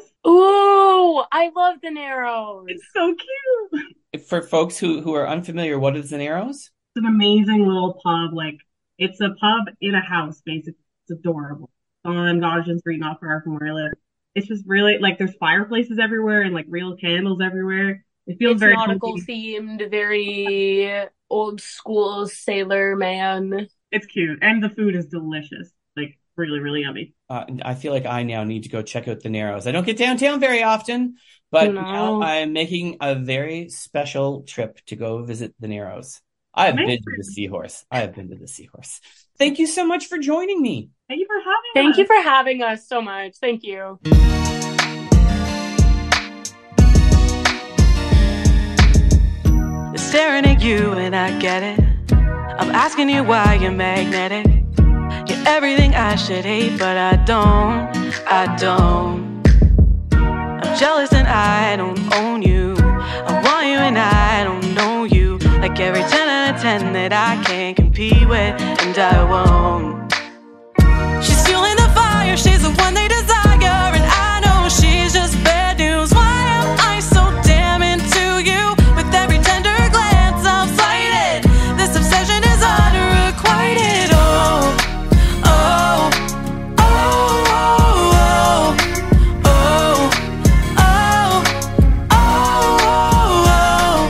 Ooh, I love the Narrows. It's so cute. For folks who are unfamiliar, what is the Narrows? It's an amazing little pub. Like, it's a pub in a house, basically. It's adorable. On Dodgen Street, not far from where I live. It's just really, like, there's fireplaces everywhere and, like, real candles everywhere. It feels It's very nautical comfy. themed, very old school sailor man. It's cute, and the food is delicious. Like really, really yummy. I feel like I now need to go check out the Narrows. I don't get downtown very often, but now No. I'm making a very special trip to go visit the Narrows. I have been to the Seahorse. I have been to the Seahorse. Thank you so much for joining me. Thank you for having us. Thank you for having us so much. Thank you. Staring at you and I get it. I'm asking you why you're magnetic. You're everything I should hate, but I don't. I'm jealous and I don't own you. I want you and I don't know you. Like every 10 out of 10 that I can't compete with, and I won't. She's fueling the fire, she's the one they desire, and I know she's just bad news. Why am I so damn into you? With every tender glance I'm slighted. This obsession is unrequited. Oh, oh, oh, oh, oh, oh, oh, oh,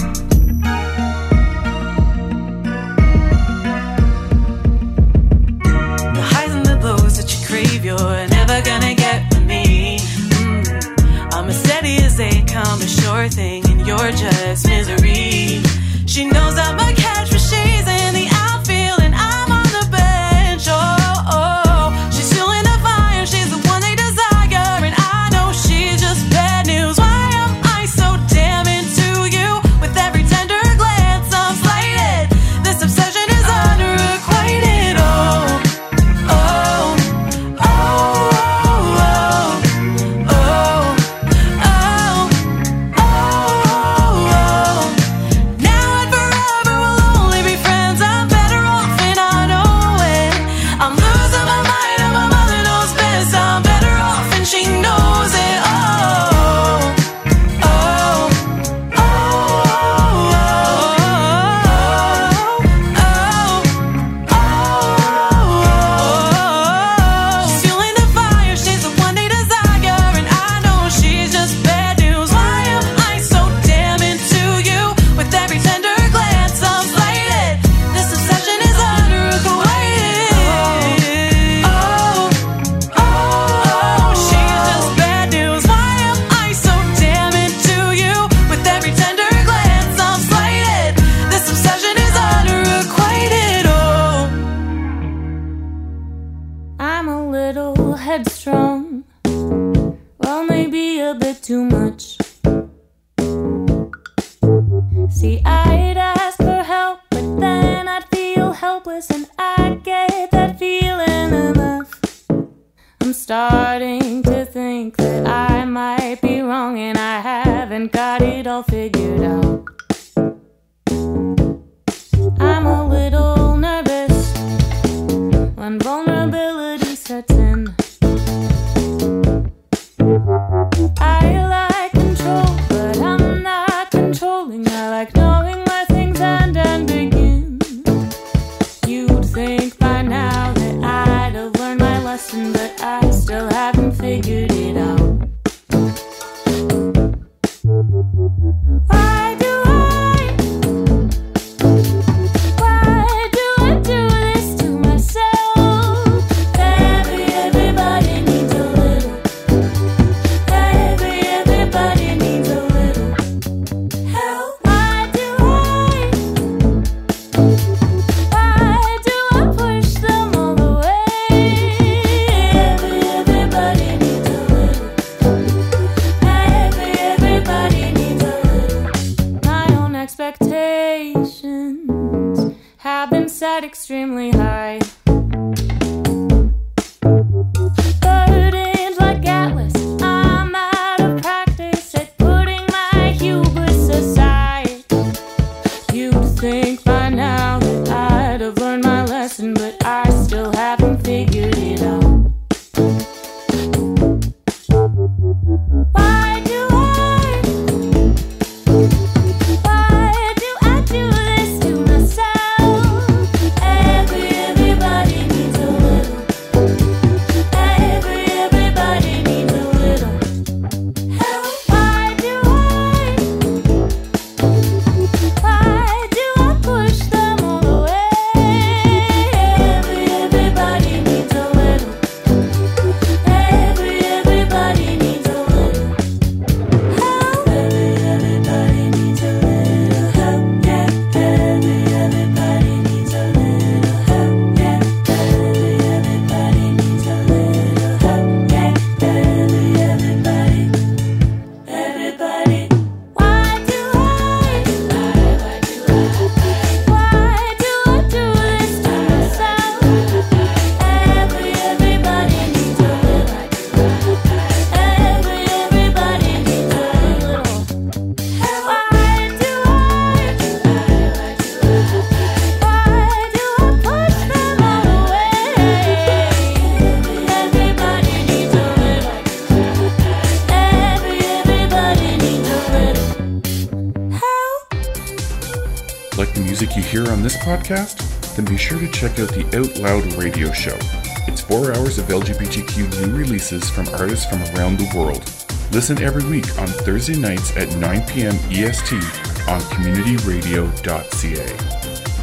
the highs and the lows that you crave, you're never gonna get with me. I'm as steady as they come, a sure thing, and you're just misery. She knows I'm a catch, but she's in the outfield and I'm on the bench. Oh, oh, she's fueling the fire, she's the one they desire, and I know she's just bad news. Why am I so damn into you? With every tender glance I'm slighted. This obsession is unrequited. Oh, oh, oh, oh, oh, oh, oh, oh. Now and forever we'll only be friends. I'm better off and I know it. I'm losing my mind and my mother knows best. I'm better off and she knows it. Oh, oh, oh, oh. She's fueling the fire, she's the one they desire, and I know she's just bad news. Why am I so damn into you? With every tender glance I'm slighted. This obsession is unrequited. Oh, oh, she's just bad news. Why am I so damn into you? With every tender glance I'm slighted. This obsession is unrequited. Oh, I'm a little headstrong. Well, maybe a bit too much. See, I'd ask for help, but then I'd feel helpless, and I'd get that feeling enough. I'm starting to think that I might be wrong, and I haven't got it all figured out. I'm a little nervous when vulnerability sets in. I like control, but I'm not controlling. I like knowing where things end and begin. You'd think by now that I'd have learned my lesson, but I still haven't figured it out. Why do I do this to myself? Everybody needs a little. Everybody needs a little help. Why do I push them all away? Everybody needs a little. Everybody needs a little. My own expectations have been set extremely high. Burdened like Atlas, I'm out of practice at putting my hubris aside. You'd think by now that I'd have learned my lesson, but I still haven't figured it out. Why do I do this to myself? Everybody music you hear on this podcast? Then be sure to check out the Out Loud radio show. It's 4 hours of LGBTQ new releases from artists from around the world. Listen every week on Thursday nights at 9 p.m. EST on communityradio.ca.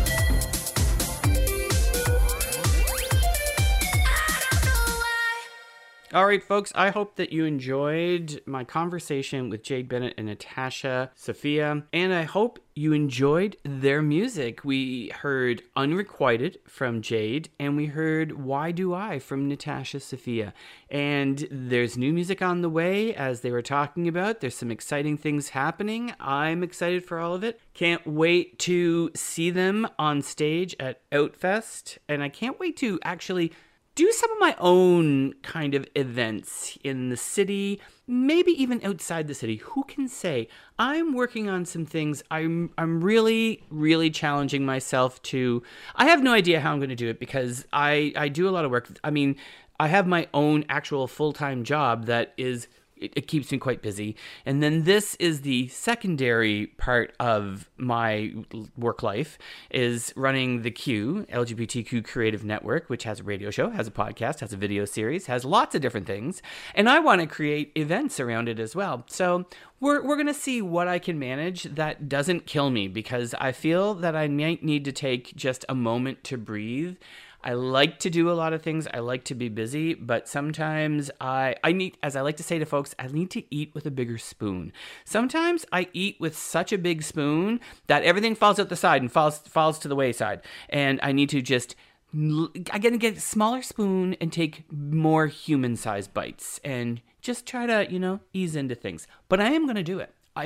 All right, folks, I hope that you enjoyed my conversation with Jade Bennett and Natasha Sophia, and I hope you enjoyed their music. We heard Unrequited from Jade, and we heard Why Do I from Natasha Sophia. And there's new music on the way, as they were talking about. There's some exciting things happening. I'm excited for all of it. Can't wait to see them on stage at Outfest, and I can't wait to actually do some of my own kind of events in the city, maybe even outside the city. Who can say? I'm working on some things. I'm really, really challenging myself to. I have no idea how I'm going to do it because I do a lot of work. I mean, I have my own actual full-time job that is. It keeps me quite busy. And then this is the secondary part of my work life, is running the Q, LGBTQ Creative Network, which has a radio show, has a podcast, has a video series, has lots of different things. And I want to create events around it as well. So we're going to see what I can manage that doesn't kill me, because I feel that I might need to take just a moment to breathe. I like to do a lot of things. I like to be busy, but sometimes I need, as I like to say to folks, I need to eat with a bigger spoon. Sometimes I eat with such a big spoon that everything falls out the side and falls to the wayside. And I need to just, I gotta get a smaller spoon and take more human-sized bites and just try to, ease into things. But I am going to do it. I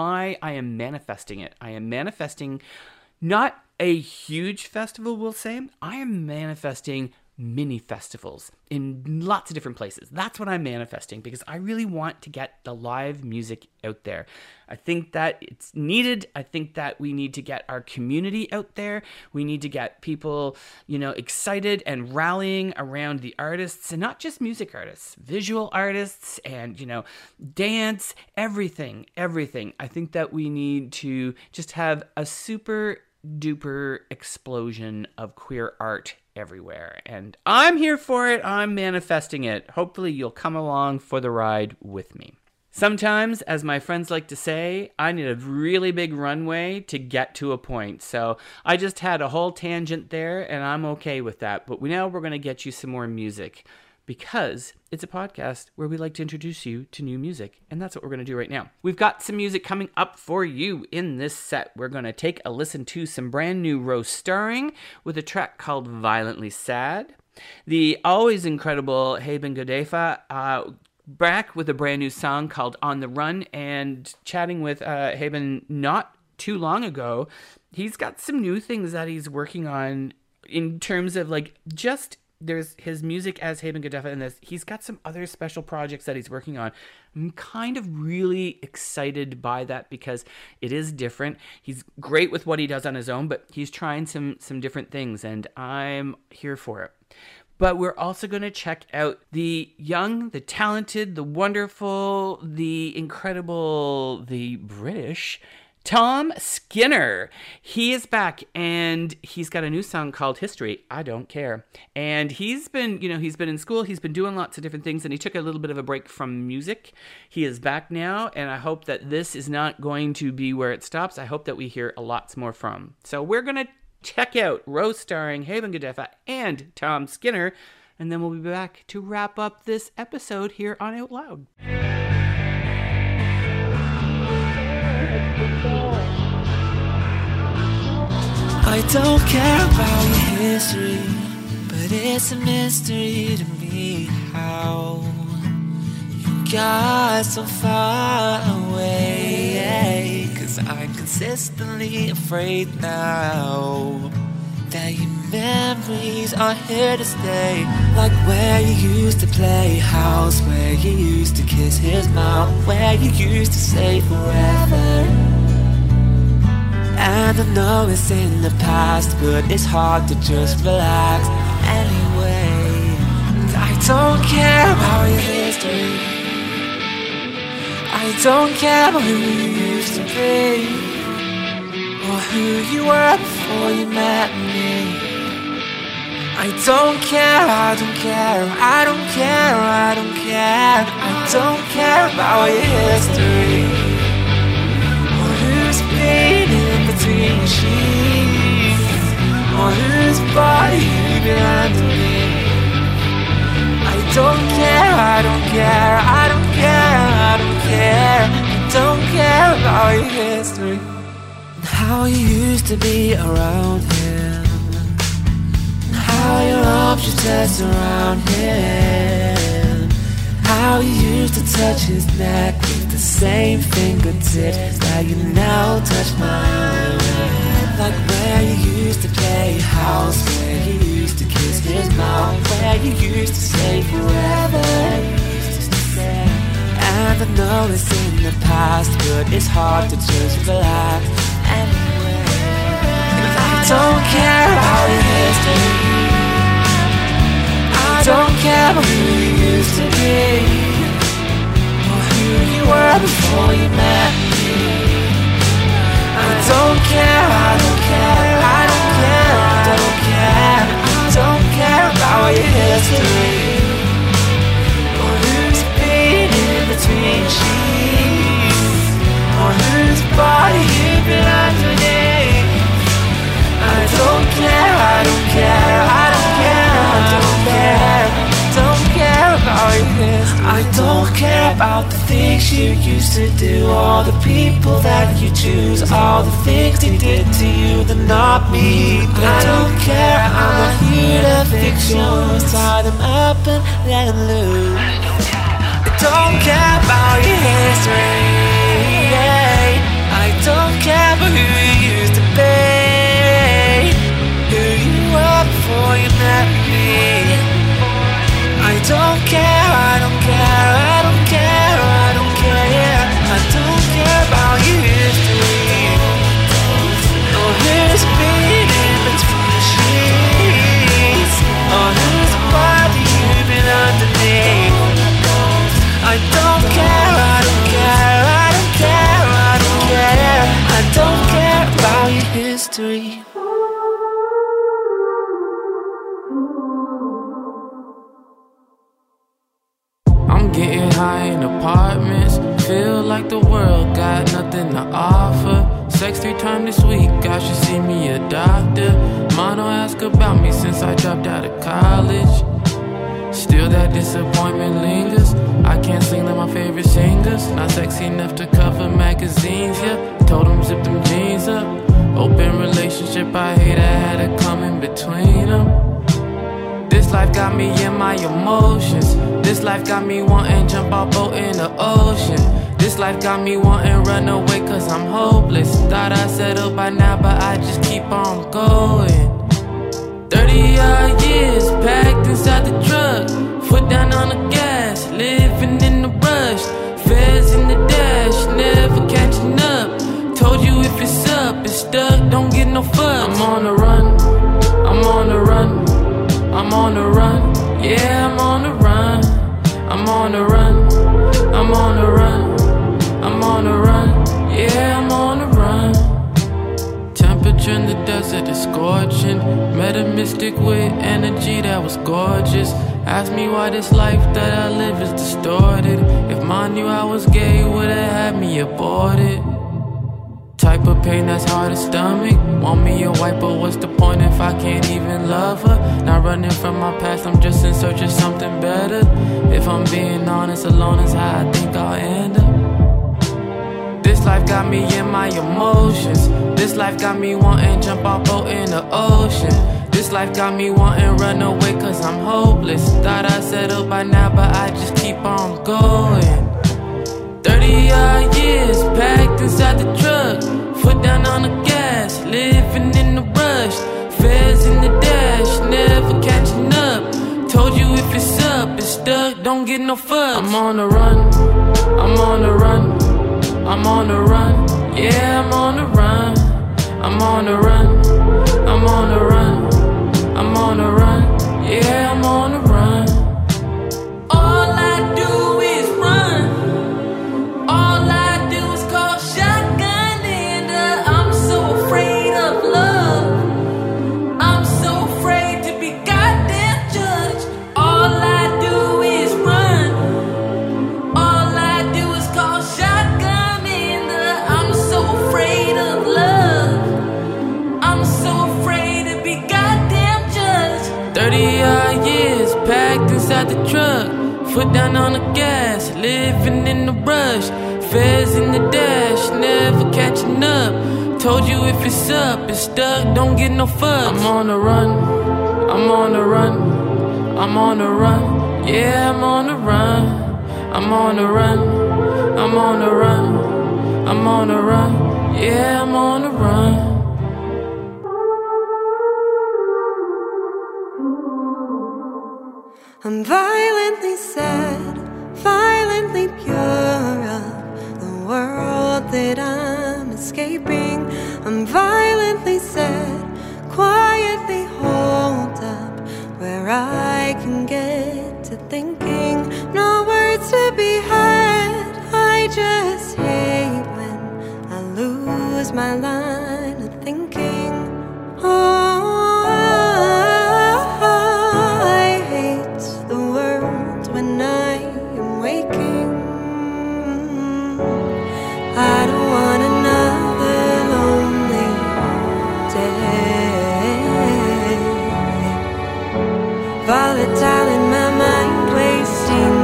am manifesting it. I am manifesting not a huge festival, we'll say. I am manifesting mini festivals in lots of different places. That's what I'm manifesting, because I really want to get the live music out there. I think that it's needed. I think that we need to get our community out there. We need to get people, excited and rallying around the artists, and not just music artists, visual artists and, dance, everything. I think that we need to just have a super duper explosion of queer art everywhere, and I'm here for it. I'm manifesting it. Hopefully you'll come along for the ride with me. Sometimes, as my friends like to say, I need a really big runway to get to a point. So I just had a whole tangent there, and I'm okay with that. But now we're going to get you some more music, because it's a podcast where we like to introduce you to new music, and that's what we're going to do right now. We've got some music coming up for you in this set. We're going to take a listen to some brand new Rose Starring with a track called Violently Sad. The always incredible Haben Godefa back with a brand new song called On the Run, and chatting with Haben not too long ago. He's got some new things that he's working on in terms of there's his music as Haben Godefa, and he's got some other special projects that he's working on. I'm kind of really excited by that, because it is different. He's great with what he does on his own, but he's trying some different things, and I'm here for it. But we're also going to check out the young, the talented, the wonderful, the incredible, the British Tom Skinner. He is back, and he's got a new song called History, I Don't Care. And he's been in school, he's been doing lots of different things, and he took a little bit of a break from music. He is back now, and I hope that this is not going to be where it stops. I hope that we hear a lot more from. So we're going to check out Rose Starring, Haben Godefa, and Tom Skinner, and then we'll be back to wrap up this episode here on Out Loud. I don't care about your history, but it's a mystery to me how you got so far away. 'Cause I'm consistently afraid now that your memories are here to stay. Like where you used to play house, where you used to kiss his mouth, where you used to say forever. And I know it's in the past, but it's hard to just relax anyway. I don't care about your history, I don't care about who you used to be. or who you were before you met me. I don't care, I don't care, I don't care, I don't care. I don't care about your history, or who's been in between your sheets, or whose body you've been underneath. I don't care, I don't care, I don't care, I don't care. I don't care about your history, and how you used to be around him, and how your arms just danced around him, how you used to touch his neck with the same fingertips that you now touch mine with. Like where you used to play house, where you used to kiss his mouth, where you used to say forever, you used to say. And I know it's in the past, but it's hard to just relax anyway. I don't care about your history, I don't care about who you used to be, or who you were before you met me. I don't care, I don't care, I don't care, I don't care. I don't care about your history, or who's been in between sheets, or whose body you've been underneath. I don't care, I don't care, I don't care, I don't care. Don't care about your history. I don't care about the things you used to do, all the people that you choose, all the things they did to you, they're not me. I don't care, I'm not here to fix yours, tie them up and let them loose. I don't care about your history, I don't care about who you used to be, who you were before you met me. I don't care, I don't care, I don't care, I don't care. I don't care about your history, or who's been in between sheets, or whose body you've been underneath. I don't care, I don't care, I don't care, I don't care. I don't care about your history. Getting high in apartments, feel like the world got nothing to offer. Sex 3 times this week, I should see me a doctor. Mom don't ask about me since I dropped out of college. Still that disappointment lingers. I can't sing like my favorite singers, not sexy enough to cover magazines, yeah. Told them zip them jeans up. Open relationship, I hate I had to come in between them. This life got me in my emotions. This life got me wanting jump off boat in the ocean. This life got me wanting run away cause I'm hopeless. Thought I settled by now but I just keep on going. 30-odd years packed inside the truck, foot down on the gas, living in the rush, feds in the dash, never catching up. Told you if it's up, it's stuck, don't get no fuss. I'm on the run, I'm on the run, I'm on the run, yeah, I'm on the run. I'm on the run, I'm on the run, I'm on the run, yeah, I'm on the run. Temperature in the desert is scorching. Met a mystic with energy that was gorgeous. Asked me why this life that I live is distorted. If mom knew I was gay, would've had me aborted. Type of pain that's hard to stomach. Want me a wife, but what's the point if I can't even love her? Not running from my past, I'm just in search of something better. If I'm being honest, alone is how I think I'll end up. This life got me in my emotions. This life got me wanting jump off boat in the ocean. This life got me wanting run away cause I'm hopeless. Thought I settled by now but I just keep on going. 30-odd years packed inside the truck, foot down on the gas, living in the rush, feds in the dash, never catching up. Told you if it's up, it's stuck, don't get no fuss. I'm on the run, I'm on the run, I'm on the run, yeah, I'm on the run. I'm on the run, I'm on the run, I'm on the run, yeah, I'm on the run. All I do is run. All I do is call shotgun and I'm so afraid. the truck, foot down on the gas, living in the rush. Feds in the dash, never catching up. Told you if it's up, it's stuck, don't get no fuss. I'm on the run, I'm on the run, I'm on the run. Yeah, I'm on the run, I'm on the run, I'm on the run, I'm on the run. Yeah, I'm on the run. I'm violently sad, violently pure of the world that I'm escaping. I'm violently sad, quietly holed up where I can get to thinking. No words to be had, I just hate when I lose my line of thinking. Oh, I hate the world when I am waking. I don't want another lonely day. Volatile in my mind, wasting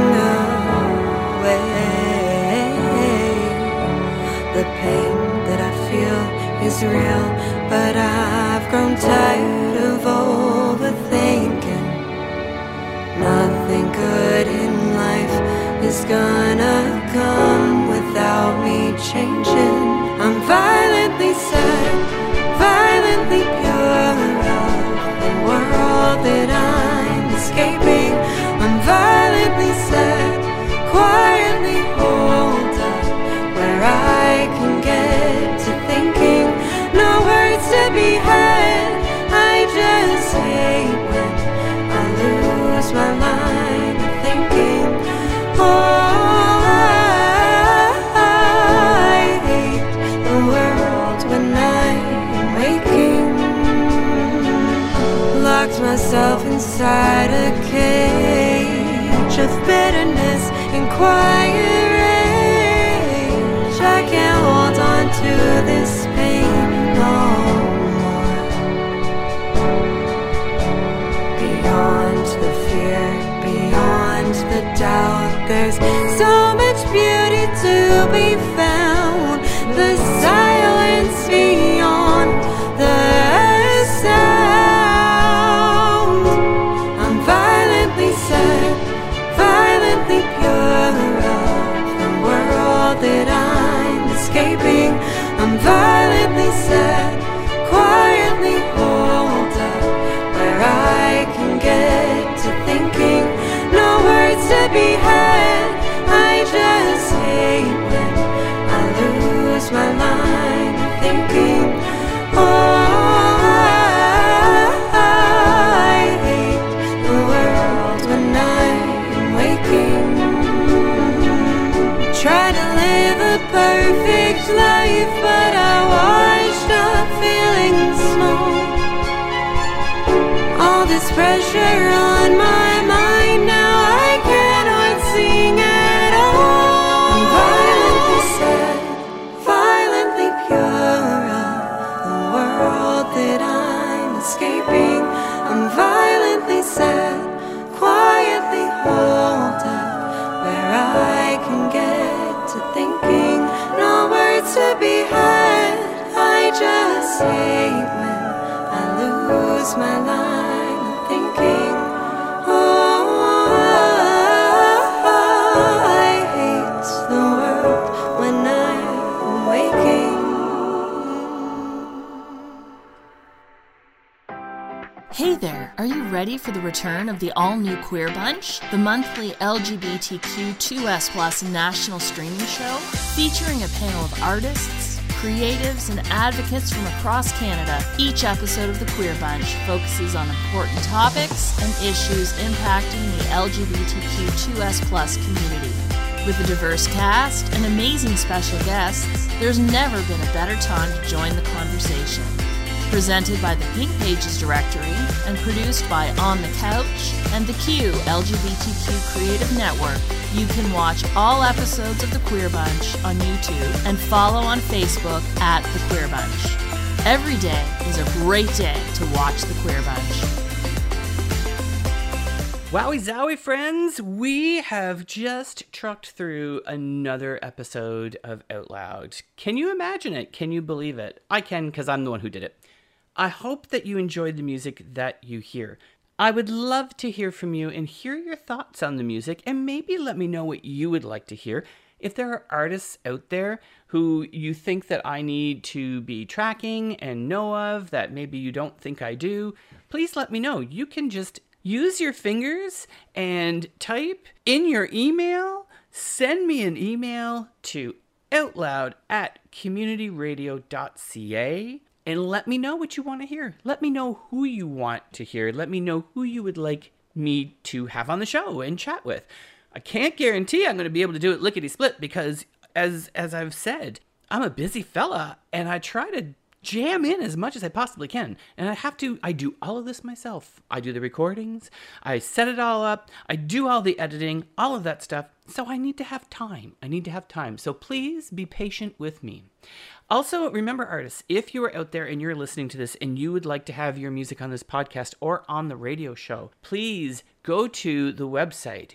away. The pain that I feel is real, but I've grown tired of overthinking. Nothing good in life is gonna come without me changing. I'm violently sad, violently pure of the world that I'm escaping. I'm violently sad, quietly holed up where I can get to thinking. No words to be had, I just hate when I lose my mind of thinking. Oh, I hate the world when I am waking. Locked myself inside a cage of bitterness and quiet rage. I can't hold on to this pain no more. Beyond the fear, beyond the doubt, there's so much beauty to be found. The silence beyond the sound. I'm violently sad, violently pure of the world that I'm escaping. I'm violently sad, quietly holed up where I can get to thinking. No words to be had, I just hate when I lose my line of thinking. Oh, I hate the world when I am waking. Try to live a perfect life, but I washed up feeling small. All this pressure on my mind, now I cannot sing at all. I'm violently sad, violently pure of the world that I'm escaping. I'm violently sad, quietly holed up where I can get to thinking. No words to be had, I just hate when I lose my line of thinking. Oh, I hate the world when I'm waking. Hey there, are you ready for the return of the all-new Queer Bunch, the monthly LGBTQ2S+ national streaming show featuring a panel of artists, creatives, and advocates from across Canada? Each episode of the Queer Bunch focuses on important topics and issues impacting the LGBTQ2S+ community. With a diverse cast and amazing special guests, there's never been a better time to join the conversation. Presented by the Pink Pages Directory and produced by On the Couch and the Q LGBTQ Creative Network, you can watch all episodes of The Queer Bunch on YouTube and follow on Facebook at The Queer Bunch. Every day is a great day to watch The Queer Bunch. Wowie zowie, friends, we have just trucked through another episode of Out Loud. Can you imagine it? Can you believe it? I can, because I'm the one who did it. I hope that you enjoyed the music that you hear. I would love to hear from you and hear your thoughts on the music, and maybe let me know what you would like to hear. If there are artists out there who you think that I need to be tracking and know of that maybe you don't think I do, please let me know. You can just use your fingers and type in your email. Send me an email to outloud@communityradio.ca and let me know what you want to hear. Let me know who you want to hear. Let me know who you would like me to have on the show and chat with. I can't guarantee I'm going to be able to do it lickety-split because, as I've said, I'm a busy fella and I try to jam in as much as I possibly can. And I do all of this myself. I do the recordings, I set it all up, I do all the editing, all of that stuff. So I need to have time. So please be patient with me. Also, remember, artists, if you are out there and you're listening to this and you would like to have your music on this podcast or on the radio show, please go to the website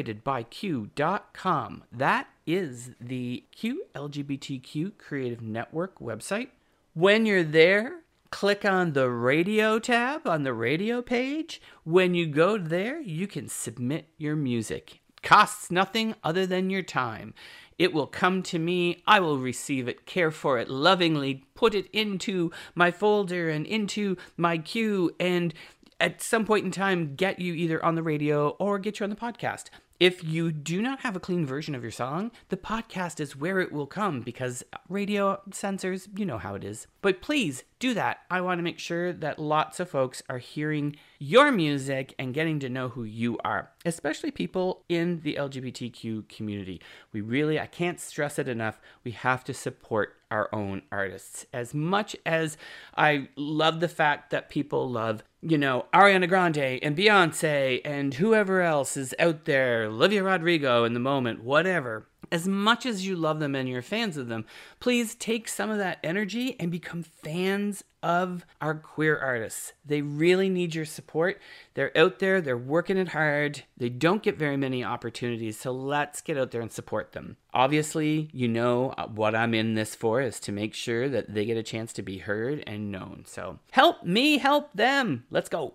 curatedbyq.com. That is the Q LGBTQ Creative Network website. When you're there, click on the radio tab on the radio page. When you go there, you can submit your music. Costs nothing other than your time. It will come to me. I will receive it, care for it, lovingly put it into my folder and into my queue, and at some point in time, get you either on the radio or get you on the podcast. If you do not have a clean version of your song, the podcast is where it will come because radio censors, you know how it is. But please do that. I want to make sure that lots of folks are hearing your music and getting to know who you are, especially people in the LGBTQ community. I can't stress it enough. We have to support our own artists. As much as I love the fact that people love, Ariana Grande and Beyonce and whoever else is out there, Olivia Rodrigo in the moment, whatever. As much as you love them and you're fans of them, please take some of that energy and become fans of our queer artists. They really need your support. They're out there, they're working it hard. They don't get very many opportunities, so let's get out there and support them. Obviously, what I'm in this for is to make sure that they get a chance to be heard and known. So help me help them. Let's go.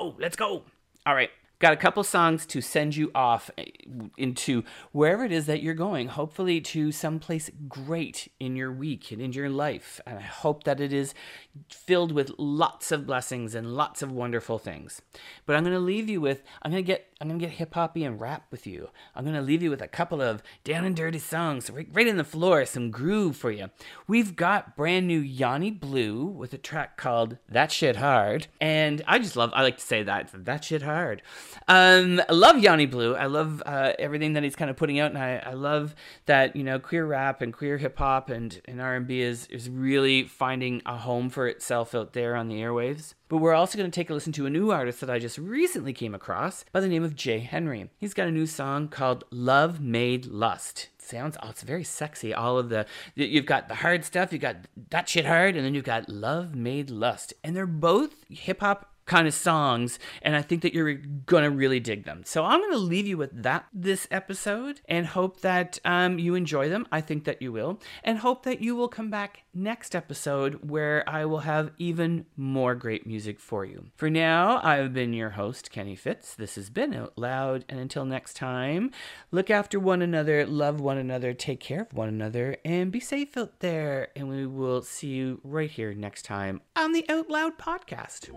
All right. Got a couple songs to send you off into wherever it is that you're going, hopefully to someplace great in your week and in your life. And I hope that it is filled with lots of blessings and lots of wonderful things. But I'm going to leave you with, I'm going to get hip-hoppy and rap with you. I'm going to leave you with a couple of down and dirty songs right in the floor, some groove for you. We've got brand new Yanni Blue with a track called That Shit Hard. And I like to say that shit hard. I love Yanni Blue. I love everything that he's kind of putting out, and I love that queer rap and queer hip hop and R&B is really finding a home for itself out there on the airwaves. But we're also going to take a listen to a new artist that I just recently came across by the name of Jay Henry. He's got a new song called Love Made Lust. It's very sexy. You've got the hard stuff, you've got That Shit Hard, and then you've got Love Made Lust. And they're both hip hop kind of songs, and I think that you're gonna really dig them. So I'm gonna leave you with this episode and hope that you enjoy them. I think that you will, and hope that you will come back next episode where I will have even more great music for you. For now, I've been your host, Kenny Fitz. This has been Out Loud, and until next time, look after one another, love one another, take care of one another, and be safe out there, and we will see you right here next time on the Out Loud podcast.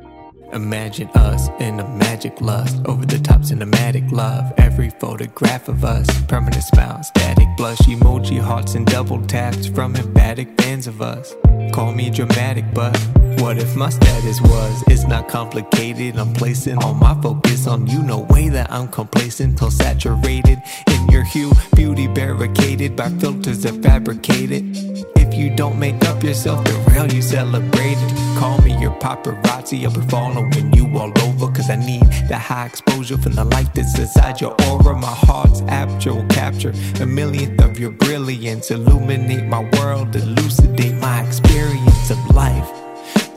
Imagine us in a magic lust, over the top cinematic love. Every photograph of us, permanent smile, static blush, emoji hearts and double taps from emphatic fans of us. Call me dramatic, but what if my status was? It's not complicated. I'm placing all my focus on you. No way that I'm complacent till saturated in your hue. Beauty barricaded by filters that fabricated. If you don't make up yourself the real, you celebrated. Call me your paparazzi, I'll be following you all over, cause I need the high exposure from the light that's inside your aura. My heart's aperture will capture a millionth of your brilliance, illuminate my world, elucidate my experience of life.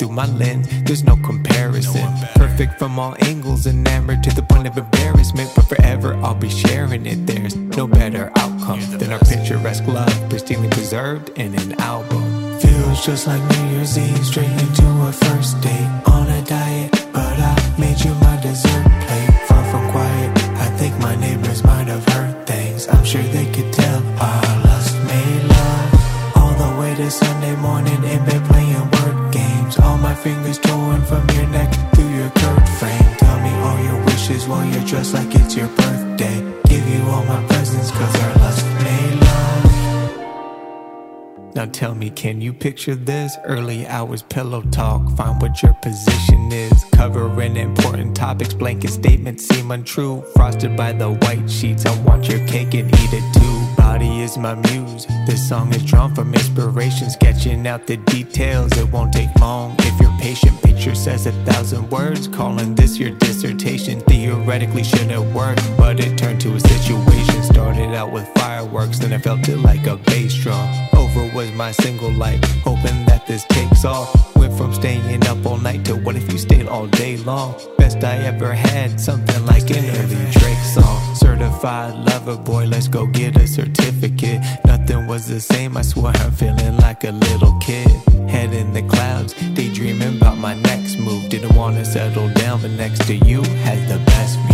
through my lens. There's no comparison. Perfect from all angles, enamored to the point of embarrassment. But forever I'll be sharing it. There's no better outcome than our picturesque love, pristinely preserved in an album. Feels just like New Year's Eve, straight into a first date. On a diet, but I made you my dessert plate. Far from quiet, I think my neighbors might have heard things. I'm sure they could tell our lust made love. All the way to Sunday morning in bed playing word games. All my fingers torn from your neck through your curved frame. Tell me all your wishes while you're dressed like it's your birthday. Give you all my presents cause our lust made love. Now tell me, can you picture this? Early hours pillow talk, find what your position is. Covering important topics, blanket statements seem untrue. Frosted by the white sheets, I want your cake and eat it too. Body is my muse, this song is drawn from inspiration. Sketching out the details, it won't take long if you're patient. Picture says 1,000 words, calling this your dissertation. Theoretically shouldn't work, but it turned to a situation. Started out with fireworks, then I felt it like a bass drum. Over was my single life, hoping that this takes off. Went from staying up all night to what if you stayed all day long. Best I ever had, something like an early Drake song. Certified lover boy, let's go get a certificate. Nothing was the same, I swear I'm feeling like a little kid. Head in the clouds, daydreaming about my next move. Didn't want to settle down, but next to you has the best views.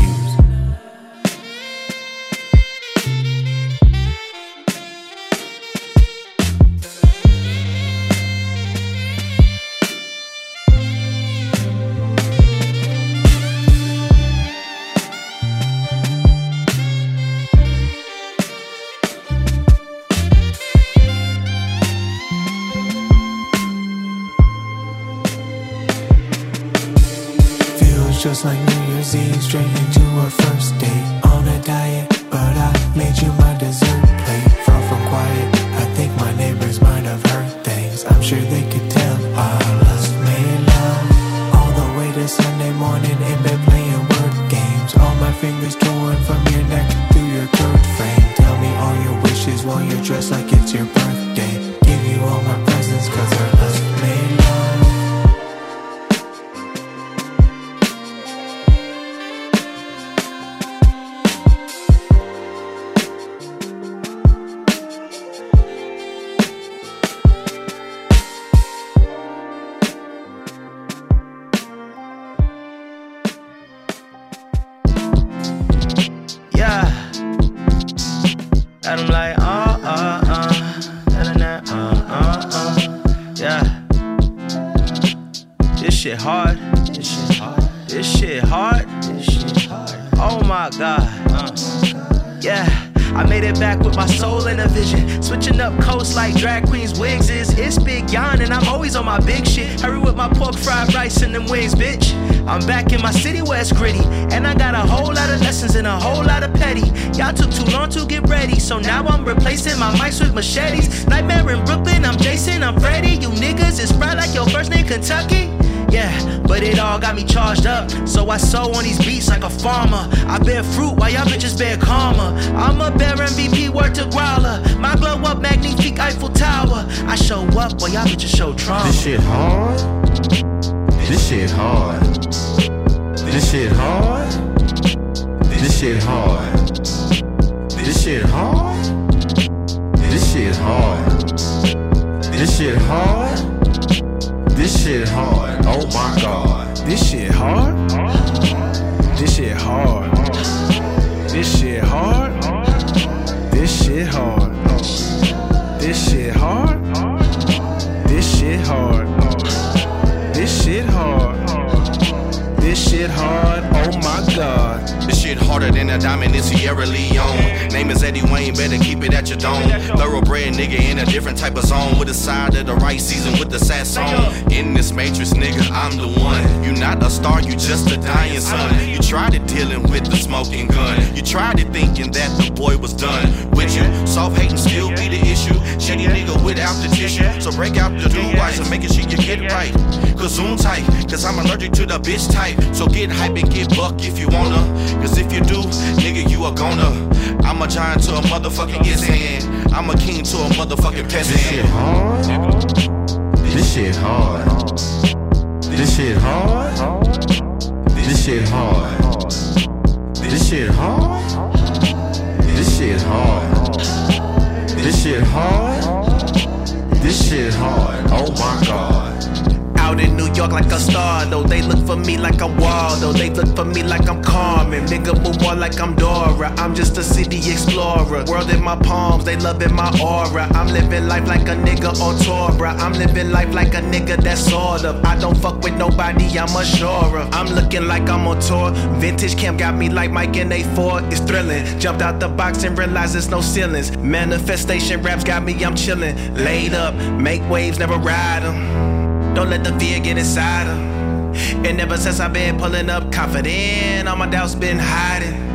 Just like New Year's Eve, straight into a first date. On a diet, but I made you my dessert plate. Far from quiet, I think my neighbors might have heard things. I'm sure they could tell our lust made love. All the way to Sunday morning in bed playing word games. All my fingers torn from your neck through your curved frame. Tell me all your wishes while you're dressed like it's your birthday. Give you all my presents cause our lust made love. And I'm like, yeah. This shit hard. This shit hard. This shit hard. This shit hard. Oh my God. Yeah. I made it back with my soul and a vision. Switching up coast like drag queens wigs is. It's Big Yon and I'm always on my big shit. Hurry with my pork fried rice and them wings, bitch. I'm back in my city where it's gritty. And I got a whole lot of lessons and a whole lot of petty. Y'all took too long to get ready. So now I'm replacing my mics with machetes. Nightmare in Brooklyn, I'm Jason, I'm Freddy. You niggas is fried like your first name Kentucky. Yeah, but it all got me charged up. So I sow on these beats like a farmer. I bear fruit while y'all bitches bear karma. I'm a bear MVP, word to Growler. My glow up magnifique Eiffel Tower. I show up while y'all bitches show trauma. This shit hard. This shit hard. This shit hard. This shit hard. This shit hard. This shit hard. This shit hard. This shit hard, oh my God. This shit hard? This shit hard. This shit hard? This shit hard. This shit hard? This shit hard. This shit hard. This shit hard, oh my God. This shit harder than a diamond in Sierra Leone. Name is Eddie Wayne, better keep it at your dome. Thoroughbred nigga in a different type of zone. With a side of the right season with the sass on. In this matrix, nigga, I'm the one. You not a star, you just a dying son. You tried it dealing with the smoking gun. You tried it thinking that the boy was done with you. Soft hating still be the issue. Shitty nigga without the tissue. So break out the do-wise and make sure you get it right. Cause zoom tight, cause I'm allergic to the bitch type. So get hype and get buck if you wanna. Cause if you do, nigga, you are gonna. I'm a giant to a motherfucking yes hand. I'm a king to a motherfucking peasant. This shit hard. This shit hard. This shit hard. This shit hard. This shit hard. This shit hard. This shit hard. This shit hard. Oh my God. Out in New York like a star, though they look for me like I'm Waldo. They look for me like I'm Carmen. Nigga move more like I'm Dora. I'm just a city explorer. World in my palms, they loving my aura. I'm living life like a nigga on tour, bruh. I'm living life like a nigga that's sort of. I don't fuck with nobody, I'm assurer. I'm looking like I'm on tour. Vintage camp got me like Mike in A4. It's thrilling. Jumped out the box and realized there's no ceilings. Manifestation raps got me, I'm chilling. Laid up, make waves, never ride them. Don't let the fear get inside her. And ever since I've been pulling up confident, all my doubts been hiding.